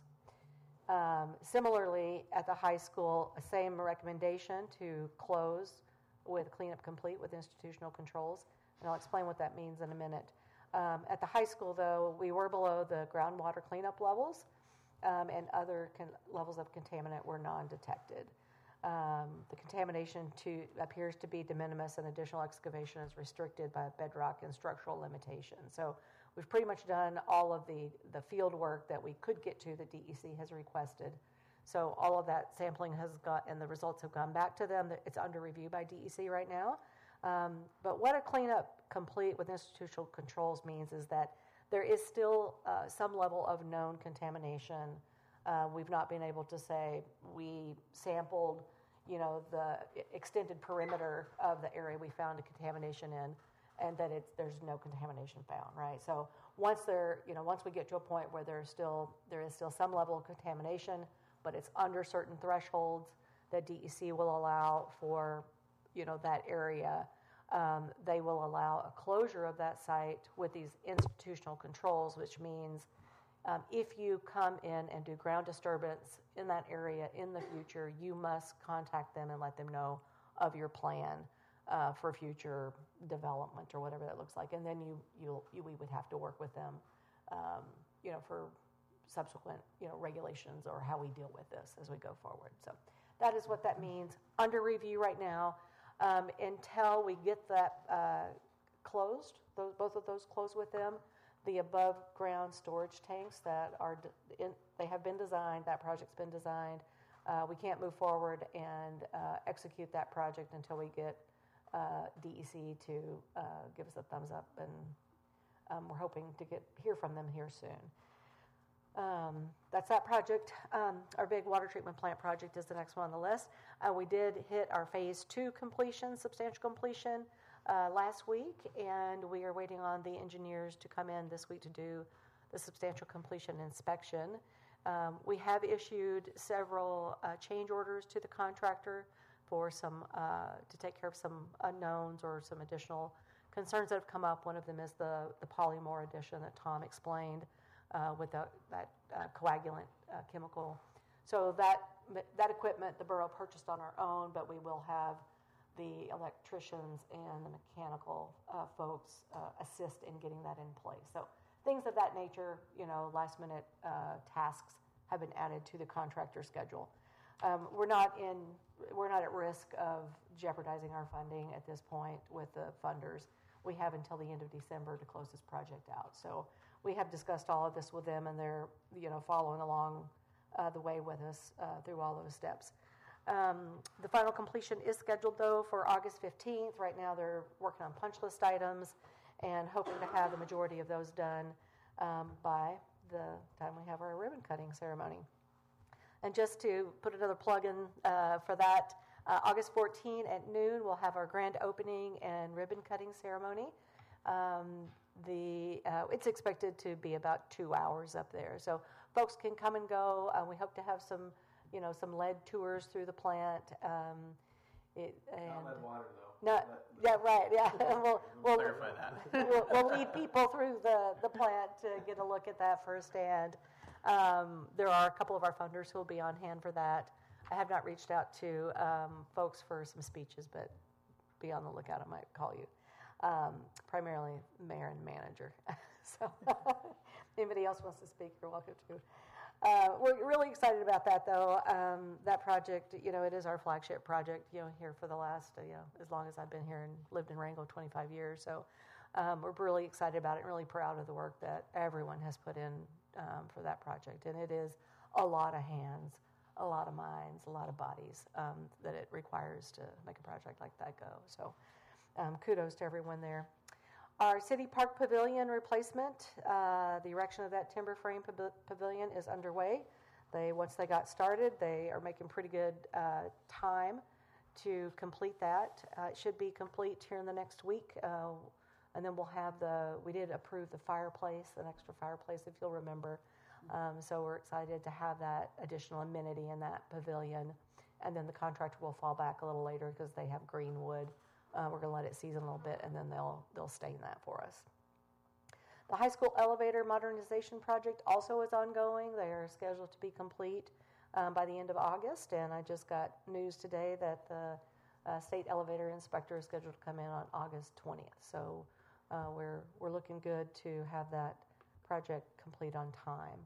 Similarly, at the high school, same recommendation to close with cleanup complete with institutional controls, and I'll explain what that means in a minute. At the high school, though, we were below the groundwater cleanup levels, and other levels of contaminant were non-detected. The contamination appears to be de minimis, and additional excavation is restricted by bedrock and structural limitations. So we've pretty much done all of the field work that we could get to that DEC has requested. So all of that sampling and the results have gone back to them. It's under review by DEC right now. But what a cleanup complete with institutional controls means is that there is still some level of known contamination. We've not been able to say we sampled, the extended perimeter of the area we found a contamination in, and that there's no contamination found, right? So once we get to a point where there is still some level of contamination, but it's under certain thresholds that DEC will allow for, that area, they will allow a closure of that site with these institutional controls, which means if you come in and do ground disturbance in that area in the future, you must contact them and let them know of your plan for future development or whatever that looks like. And then we would have to work with them, for subsequent, regulations or how we deal with this as we go forward. So that is what that means. Under review right now, until we get that closed, both of those closed with them. The above ground storage tanks that they have been designed, that project's been designed. We can't move forward and execute that project until we get DEC to give us a thumbs up, and we're hoping to hear from them here soon. That's that project. Our big water treatment plant project is the next one on the list. We did hit our phase 2 completion, substantial completion, last week, and we are waiting on the engineers to come in this week to do the substantial completion inspection. We have issued several change orders to the contractor for to take care of some unknowns or some additional concerns that have come up. One of them is the polymore addition that Tom explained with that coagulant chemical. So that equipment the borough purchased on our own, but we will have the electricians and the mechanical folks assist in getting that in place. So things of that nature, last minute tasks have been added to the contractor schedule. We're not at risk of jeopardizing our funding at this point with the funders. We have until the end of December to close this project out. So we have discussed all of this with them, and they're following along the way with us through all those steps. The final completion is scheduled, though, for August 15th. Right now they're working on punch list items and hoping to have the majority of those done by the time we have our ribbon cutting ceremony. And just to put another plug in for that, August 14 at noon we'll have our grand opening and ribbon cutting ceremony. It's expected to be about 2 hours up there, so folks can come and go. We hope to have some lead tours through the plant. Not lead water, though. No, yeah, right, yeah. We'll clarify that. we'll lead people through the plant to get a look at that firsthand. There are a couple of our funders who will be on hand for that. I have not reached out to folks for some speeches, but be on the lookout. I might call you. Primarily mayor and manager. So anybody else wants to speak, you're welcome to. We're really excited about that, though. That project, it is our flagship project, here for the last, as long as I've been here and lived in Wrangell, 25 years. So we're really excited about it and really proud of the work that everyone has put in for that project. And it is a lot of hands, a lot of minds, a lot of bodies that it requires to make a project like that go. So kudos to everyone there. Our City Park Pavilion replacement, the erection of that timber frame pavilion is underway. Once they got started, they are making pretty good time to complete that. It should be complete here in the next week. And then we did approve the fireplace, an extra fireplace, if you'll remember. So we're excited to have that additional amenity in that pavilion. And then the contractor will fall back a little later because they have green wood We're going to let it season a little bit, and then they'll stain that for us. The high school elevator modernization project also is ongoing. They are scheduled to be complete by the end of August, and I just got news today that the state elevator inspector is scheduled to come in on August 20th. So we're looking good to have that project complete on time.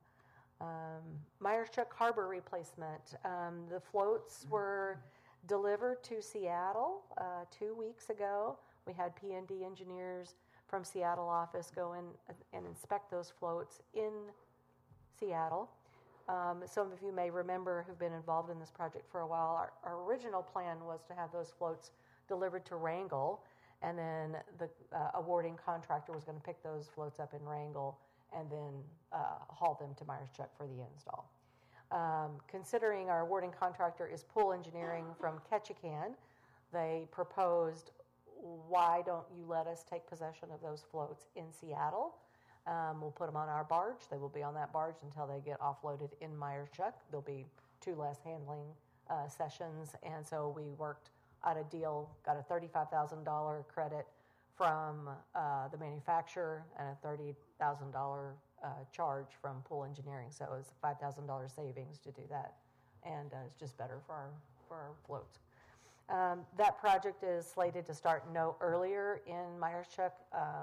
Myers Chuck Harbor replacement. The floats were delivered to Seattle 2 weeks ago. We had P&D engineers from Seattle office go in and inspect those floats in Seattle. Some of you may remember who've been involved in this project for a while. Our original plan was to have those floats delivered to Wrangell, and then the awarding contractor was going to pick those floats up in Wrangell and then haul them to Myers Chuck for the install. Considering our awarding contractor is Pool Engineering from Ketchikan, they proposed, why don't you let us take possession of those floats in Seattle? We'll put them on our barge. They will be on that barge until they get offloaded in Myers Chuck. There'll be 2 less handling sessions, and so we worked out a deal, got a $35,000 credit from the manufacturer and a $30,000 charge from Pool Engineering. So it was a $5,000 savings to do that, and it's just better for our floats. That project is slated to start no earlier in Myers Chuck,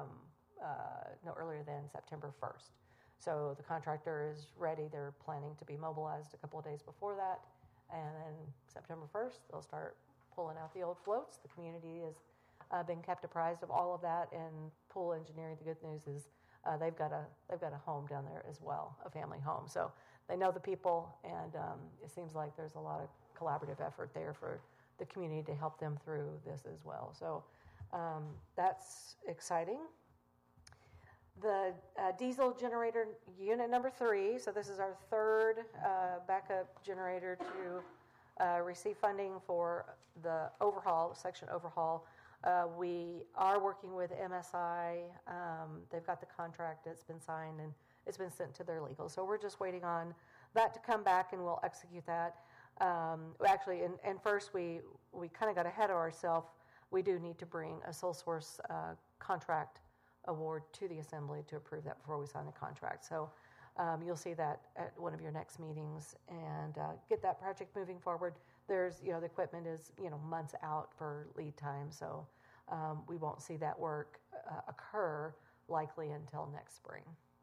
no earlier than September 1st. So the contractor is ready. They're planning to be mobilized a couple of days before that, and then September 1st they'll start pulling out the old floats. The community has been kept apprised of all of that, and Pool Engineering, the good news is they've got a home down there as well, a family home. So they know the people, and it seems like there's a lot of collaborative effort there for the community to help them through this as well. So that's exciting. The diesel generator unit number 3, so this is our third backup generator to receive funding for the overhaul, section overhaul. We are working with MSI. They've got the contract that's been signed and it's been sent to their legal. So we're just waiting on that to come back, and we'll execute that. Actually, and first we kind of got ahead of ourselves. We do need to bring a sole source contract award to the assembly to approve that before we sign the contract. So you'll see that at one of your next meetings, and get that project moving forward. There's, the equipment is, months out for lead time, so we won't see that work occur likely until next spring.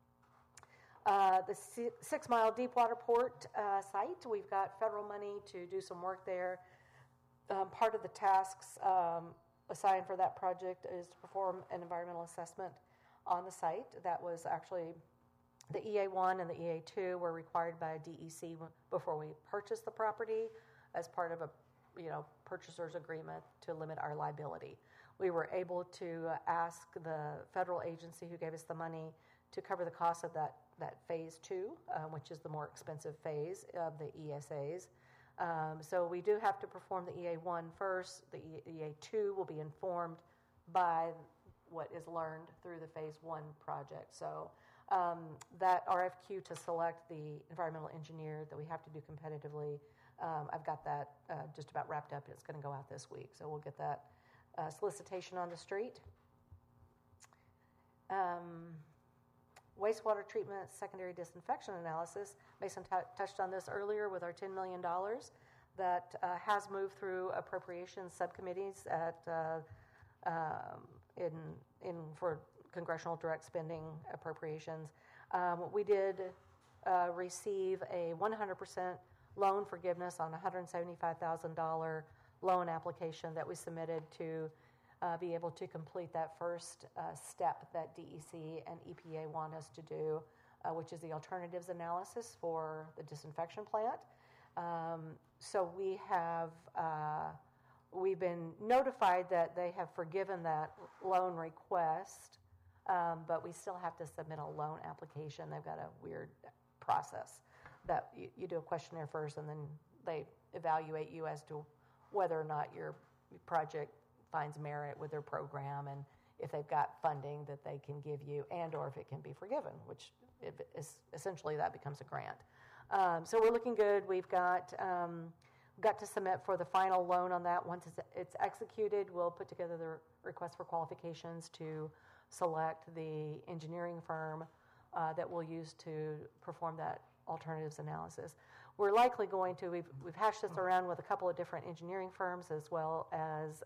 The 6 Mile Deepwater Port site, we've got federal money to do some work there. Part of the tasks assigned for that project is to perform an environmental assessment on the site. That was actually the EA1 and the EA2 were required by DEC before we purchased the property as part of a purchaser's agreement to limit our liability. We were able to ask the federal agency who gave us the money to cover the cost of that phase 2, which is the more expensive phase of the ESAs. So we do have to perform the EA1 first. The EA2 will be informed by what is learned through the phase 1 project. So that RFQ to select the environmental engineer that we have to do competitively, I've got that just about wrapped up. It's going to go out this week. So we'll get that solicitation on the street. Wastewater treatment, secondary disinfection analysis. Mason touched on this earlier with our $10 million that has moved through appropriations subcommittees for congressional direct spending appropriations. We did receive a 100% loan forgiveness on a $175,000 loan application that we submitted to be able to complete that first step that DEC and EPA want us to do, which is the alternatives analysis for the disinfection plant. So we've been notified that they have forgiven that loan request, but we still have to submit a loan application. They've got a weird process that you do a questionnaire first, and then they evaluate you as to whether or not your project finds merit with their program, and if they've got funding that they can give you, and or if it can be forgiven, which essentially that becomes a grant. So we're looking good. We've got got to submit for the final loan on that. Once it's executed, we'll put together the request for qualifications to select the engineering firm that we'll use to perform that alternatives analysis. We're likely going to, we've hashed this around with a couple of different engineering firms as well as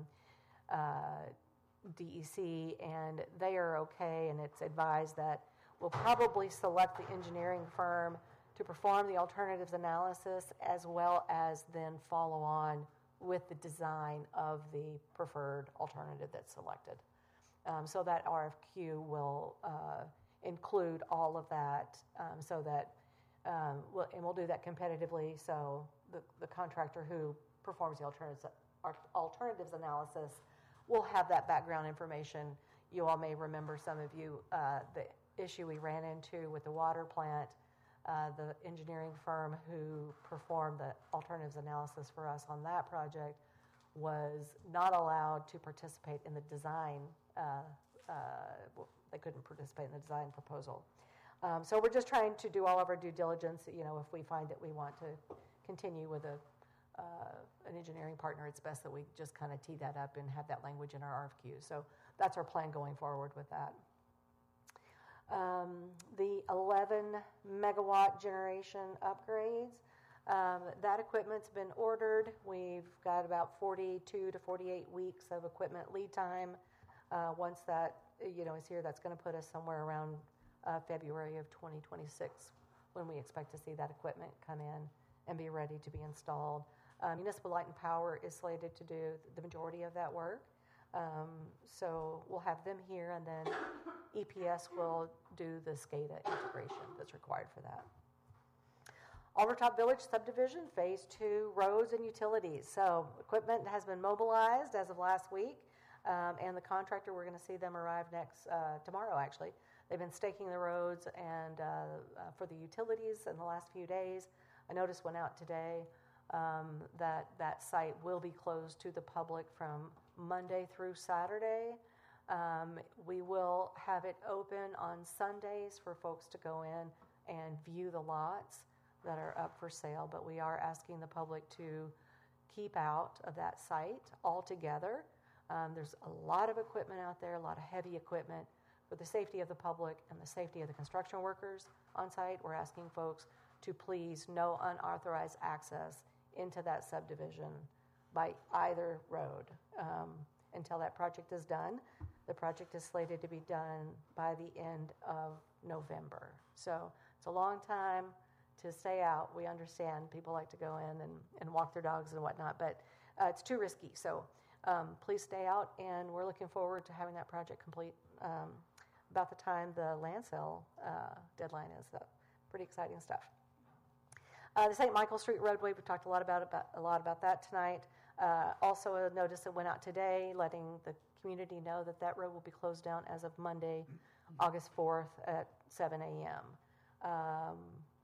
DEC, and they are okay, and it's advised that we'll probably select the engineering firm to perform the alternatives analysis as well as then follow on with the design of the preferred alternative that's selected. So that RFQ will include all of that so that, we'll do that competitively, so the contractor who performs the alternatives analysis will have that background information. You all may remember, some of you, the issue we ran into with the water plant. The engineering firm who performed the alternatives analysis for us on that project was not allowed to participate in the design. They couldn't participate in the design proposal. So we're just trying to do all of our due diligence. You know, if we find that we want to continue with an engineering partner, it's best that we just kind of tee that up and have that language in our RFQ. So that's our plan going forward with that. The 11 megawatt generation upgrades, that equipment's been ordered. We've got about 42 to 48 weeks of equipment lead time. Once that is here, that's going to put us somewhere around February of 2026 when we expect to see that equipment come in and be ready to be installed. Municipal Light and Power is slated to do the majority of that work. So we'll have them here, and then EPS will do the SCADA integration that's required for that. Aldertop Village Subdivision, Phase 2, roads and utilities. So equipment has been mobilized as of last week, and the contractor, we're going to see them arrive tomorrow actually. They've been staking the roads and for the utilities in the last few days. A notice went out today that site will be closed to the public from Monday through Saturday. We will have it open on Sundays for folks to go in and view the lots that are up for sale, but we are asking the public to keep out of that site altogether. There's a lot of equipment out there, a lot of heavy equipment. For the safety of the public and the safety of the construction workers on site, we're asking folks to please no unauthorized access into that subdivision by either road until that project is done. The project is slated to be done by the end of November. So it's a long time to stay out. We understand people like to go in and walk their dogs and whatnot, but it's too risky. So please stay out, and we're looking forward to having that project complete about the time the land sale deadline is. So pretty exciting stuff. The St. Michael Street roadway, we've talked a lot about that tonight. Also a notice that went out today letting the community know that road will be closed down as of Monday, August 4th at 7 a.m.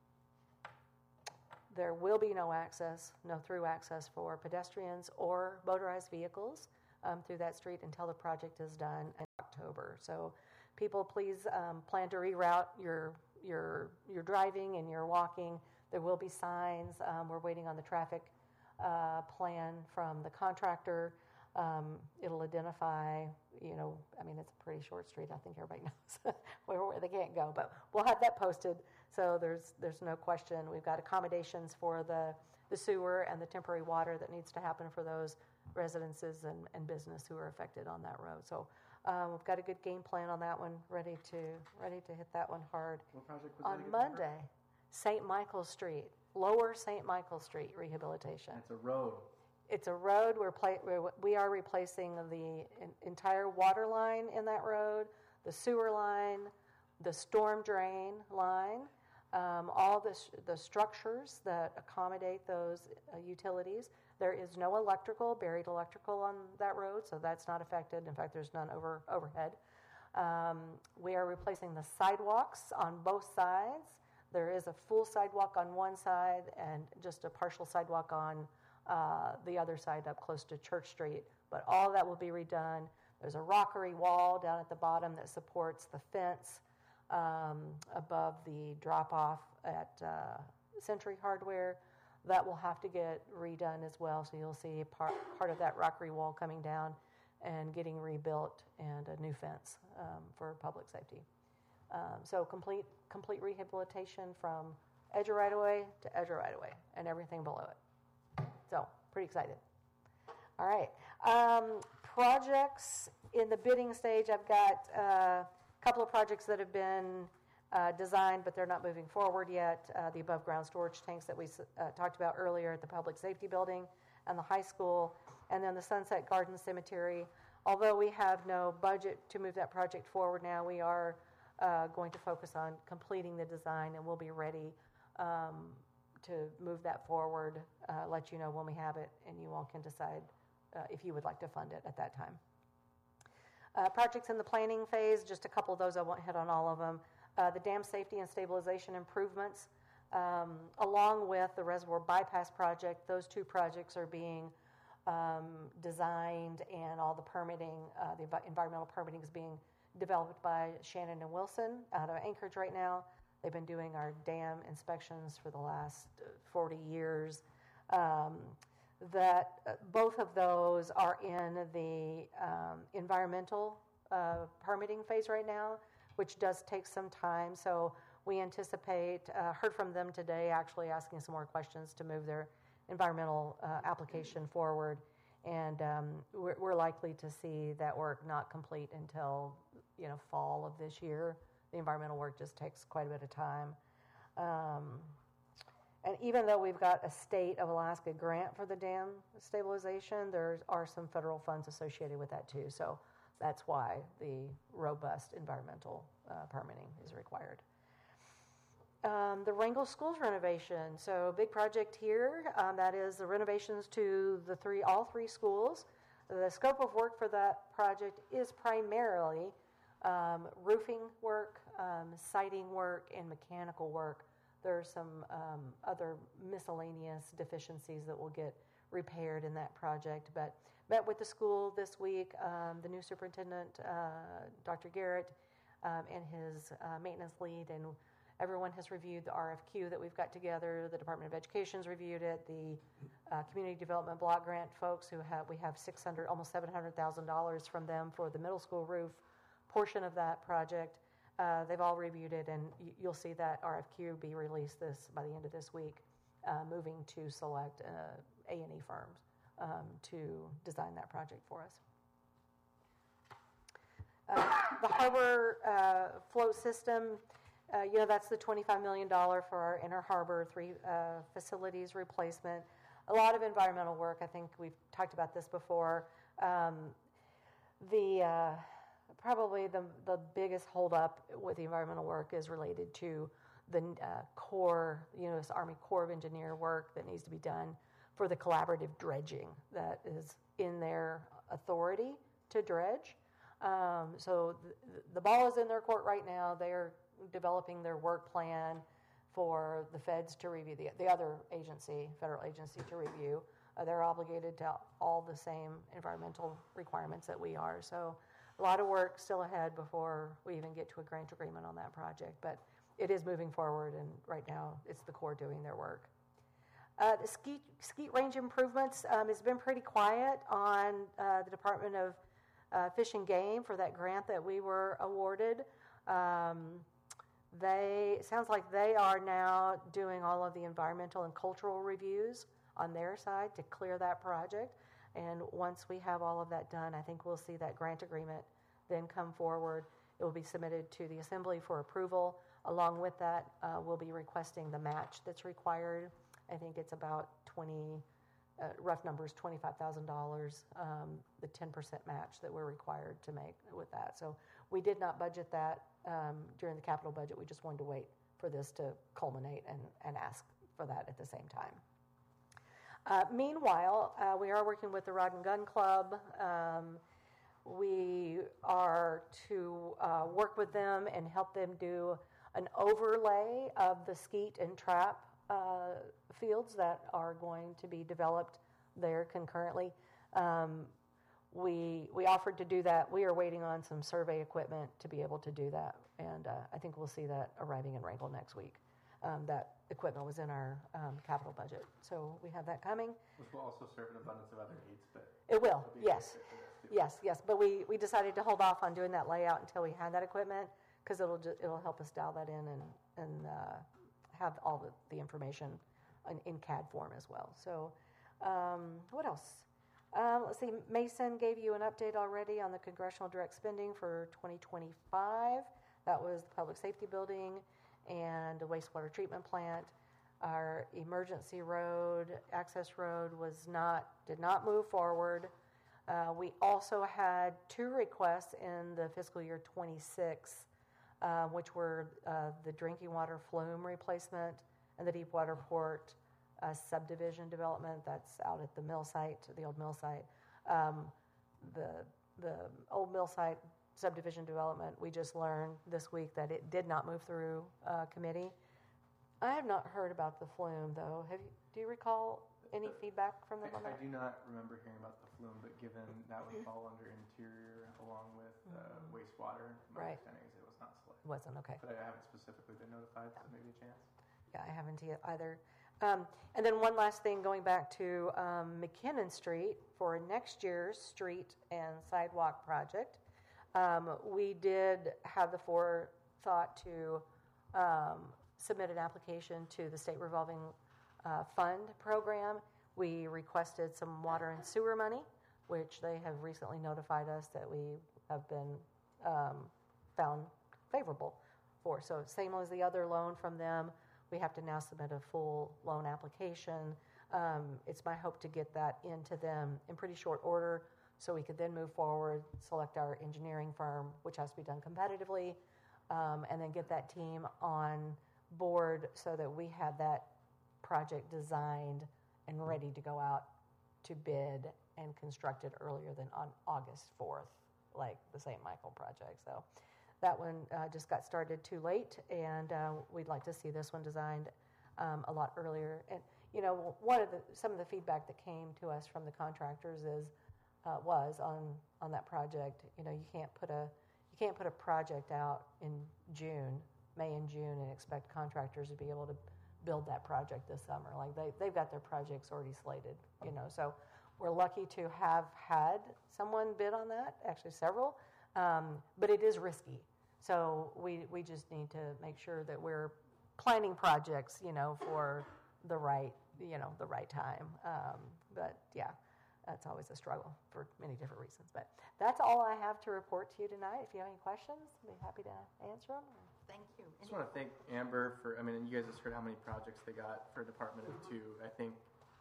There will be no through access for pedestrians or motorized vehicles through that street until the project is done in October. So people, please plan to reroute your driving and your walking. There will be signs. We're waiting on the traffic plan from the contractor. It'll identify, it's a pretty short street. I think everybody knows where they can't go, but we'll have that posted. So there's no question. We've got accommodations for the sewer and the temporary water that needs to happen for those residences and business who are affected on that road. So we've got a good game plan on that one, ready to hit that one hard. What project was on Monday. St. Michael Street, Lower St. Michael Street rehabilitation. It's a road. It's a road. We are replacing the entire water line in that road, the sewer line, the storm drain line, all the structures that accommodate those utilities. There is no buried electrical on that road, so that's not affected. In fact, there's none overhead. We are replacing the sidewalks on both sides. There is a full sidewalk on one side and just a partial sidewalk on the other side up close to Church Street, but all that will be redone. There's a rockery wall down at the bottom that supports the fence above the drop-off at Century Hardware. that will have to get redone as well. So you'll see part of that rockery wall coming down and getting rebuilt, and a new fence for public safety. So complete rehabilitation from edge of right-of-way to edge of right-of-way and everything below it. So pretty excited. All right. Projects in the bidding stage, I've got a couple of projects that have been designed, but they're not moving forward yet. The above-ground storage tanks that we talked about earlier at the Public Safety Building and the high school, and then the Sunset Garden Cemetery. Although we have no budget to move that project forward now, we are going to focus on completing the design, and we'll be ready to move that forward, let you know when we have it, and you all can decide if you would like to fund it at that time. Projects in the planning phase, just a couple of those, I won't hit on all of them. The dam safety and stabilization improvements, along with the reservoir bypass project, those two projects are being designed, and all the permitting, the environmental permitting is being developed by Shannon and Wilson out of Anchorage right now. They've been doing our dam inspections for the last 40 years. Both of those are in the environmental permitting phase right now, which does take some time. So we anticipate, heard from them today, actually asking some more questions to move their environmental application forward. And we're likely to see that work not complete until fall of this year. The environmental work just takes quite a bit of time. And even though we've got a State of Alaska grant for the dam stabilization, there are some federal funds associated with that too. So that's why the robust environmental permitting is required. The Wrangell Schools renovation. So big project here. That is the renovations to all three schools. The scope of work for that project is primarily roofing work, siding work, and mechanical work. There are some other miscellaneous deficiencies that will get repaired in that project. But met with the school this week, the new superintendent, Dr. Garrett, and his maintenance lead, and everyone has reviewed the RFQ that we've got together. The Department of Education's reviewed it. The Community Development Block Grant folks, we have almost $700,000 from them for the middle school roof portion of that project. They've all reviewed it, and you'll see that RFQ be released by the end of this week, moving to select A&E firms to design that project for us. The harbor float system, that's the $25 million for our Inner Harbor 3 facilities replacement. A lot of environmental work. I think we've talked about this before. Probably the biggest holdup with the environmental work is related to the U.S. Army Corps of Engineer work that needs to be done for the collaborative dredging that is in their authority to dredge. So the ball is in their court right now. They're developing their work plan for the feds to review, the other federal agency to review. They're obligated to all the same environmental requirements that we are. So a lot of work still ahead before we even get to a grant agreement on that project, but it is moving forward, and right now it's the Corps doing their work. The skeet range improvements has been pretty quiet on the Department of Fish and Game for that grant that we were awarded. It sounds like they are now doing all of the environmental and cultural reviews on their side to clear that project. And once we have all of that done, I think we'll see that grant agreement then come forward. It will be submitted to the Assembly for approval. Along with that, we'll be requesting the match that's required. I think it's about rough numbers, $25,000, the 10% match that we're required to make with that. So we did not budget that during the capital budget. We just wanted to wait for this to culminate and ask for that at the same time. Meanwhile, we are working with the Rod and Gun Club. We are to work with them and help them do an overlay of the skeet and trap fields that are going to be developed there concurrently. We offered to do that. We are waiting on some survey equipment to be able to do that, and I think we'll see that arriving in Wrangell next week. that equipment was in our capital budget. So we have that coming. Which will also serve an abundance of other needs, but It will, it'll be a yes. good fit for this too. Yes, but we decided to hold off on doing that layout until we had that equipment, because it'll help us dial that in and have all the information in CAD form as well. So, what else? Let's see, Mason gave you an update already on the congressional direct spending for 2025. That was the public safety building and the wastewater treatment plant. Our emergency road, access road did not move forward. We also had 2 requests in the fiscal year 26, which were the drinking water flume replacement and the Deepwater Port subdivision development. That's out at the mill site, the old mill site. The old mill site subdivision development, we just learned this week that it did not move through committee. I have not heard about the flume, though. Do you recall any feedback from them on I that? do not remember hearing about the flume, but given that would fall under interior along with wastewater, my Right. understanding is it was not selected. Wasn't, okay. But I haven't specifically been notified, so maybe a chance. Yeah, I haven't either. And then one last thing, going back to McKinnon Street for next year's street and sidewalk project. We did have the forethought to submit an application to the state revolving fund program. We requested some water and sewer money, which they have recently notified us that we have been found favorable for. So same as the other loan from them, we have to now submit a full loan application. It's my hope to get that into them in pretty short order so we could then move forward, select our engineering firm, which has to be done competitively, and then get that team on board so that we have that project designed and ready to go out to bid and constructed earlier than on August 4th, like the St. Michael project. So that one just got started too late, and we'd like to see this one designed a lot earlier. And you know, some of the feedback that came to us from the contractors was on that project. You know, you can't put a project out in May and June, and expect contractors to be able to build that project this summer. Like they've got their projects already slated. You know, so we're lucky to have had someone bid on that. Actually, several. But it is risky. So we just need to make sure that we're planning projects, you know, for the right time. But yeah, that's always a struggle for many different reasons. But that's all I have to report to you tonight. If you have any questions, I'd be happy to answer them. Thank you. I just want to thank Amber for, you guys just heard how many projects they got for a department of 2. I think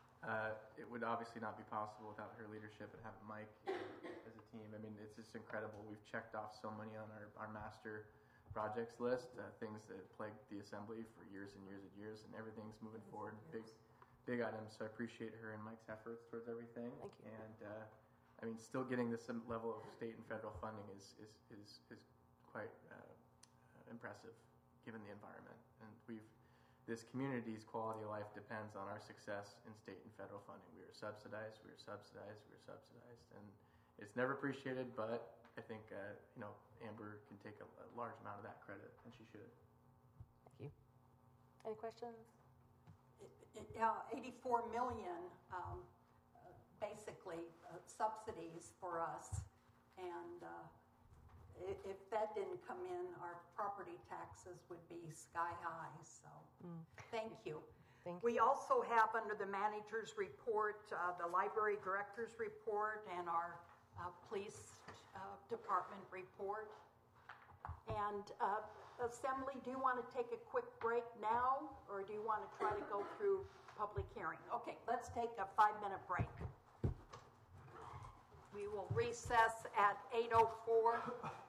it would obviously not be possible without her leadership and having Mike as a team. It's just incredible. We've checked off so many on our master projects list, things that plagued the assembly for years and years and years, and everything's moving forward. Big items. So I appreciate her and Mike's efforts towards everything. Thank you. And still getting this level of state and federal funding is quite impressive given the environment. And this community's quality of life depends on our success in state and federal funding. We are subsidized, and it's never appreciated, but I think, Amber can take a large amount of that credit, and she should. Thank you. Any questions? 84 million, basically subsidies for us, and if that didn't come in, our property taxes would be sky high. So, thank you. Thank We you. also have under the manager's report, the library director's report, and our police department report. And Assembly, do you want to take a quick break now, or do you want to try to go through public hearing? Okay, let's take a 5-minute break. We will recess at 8:04.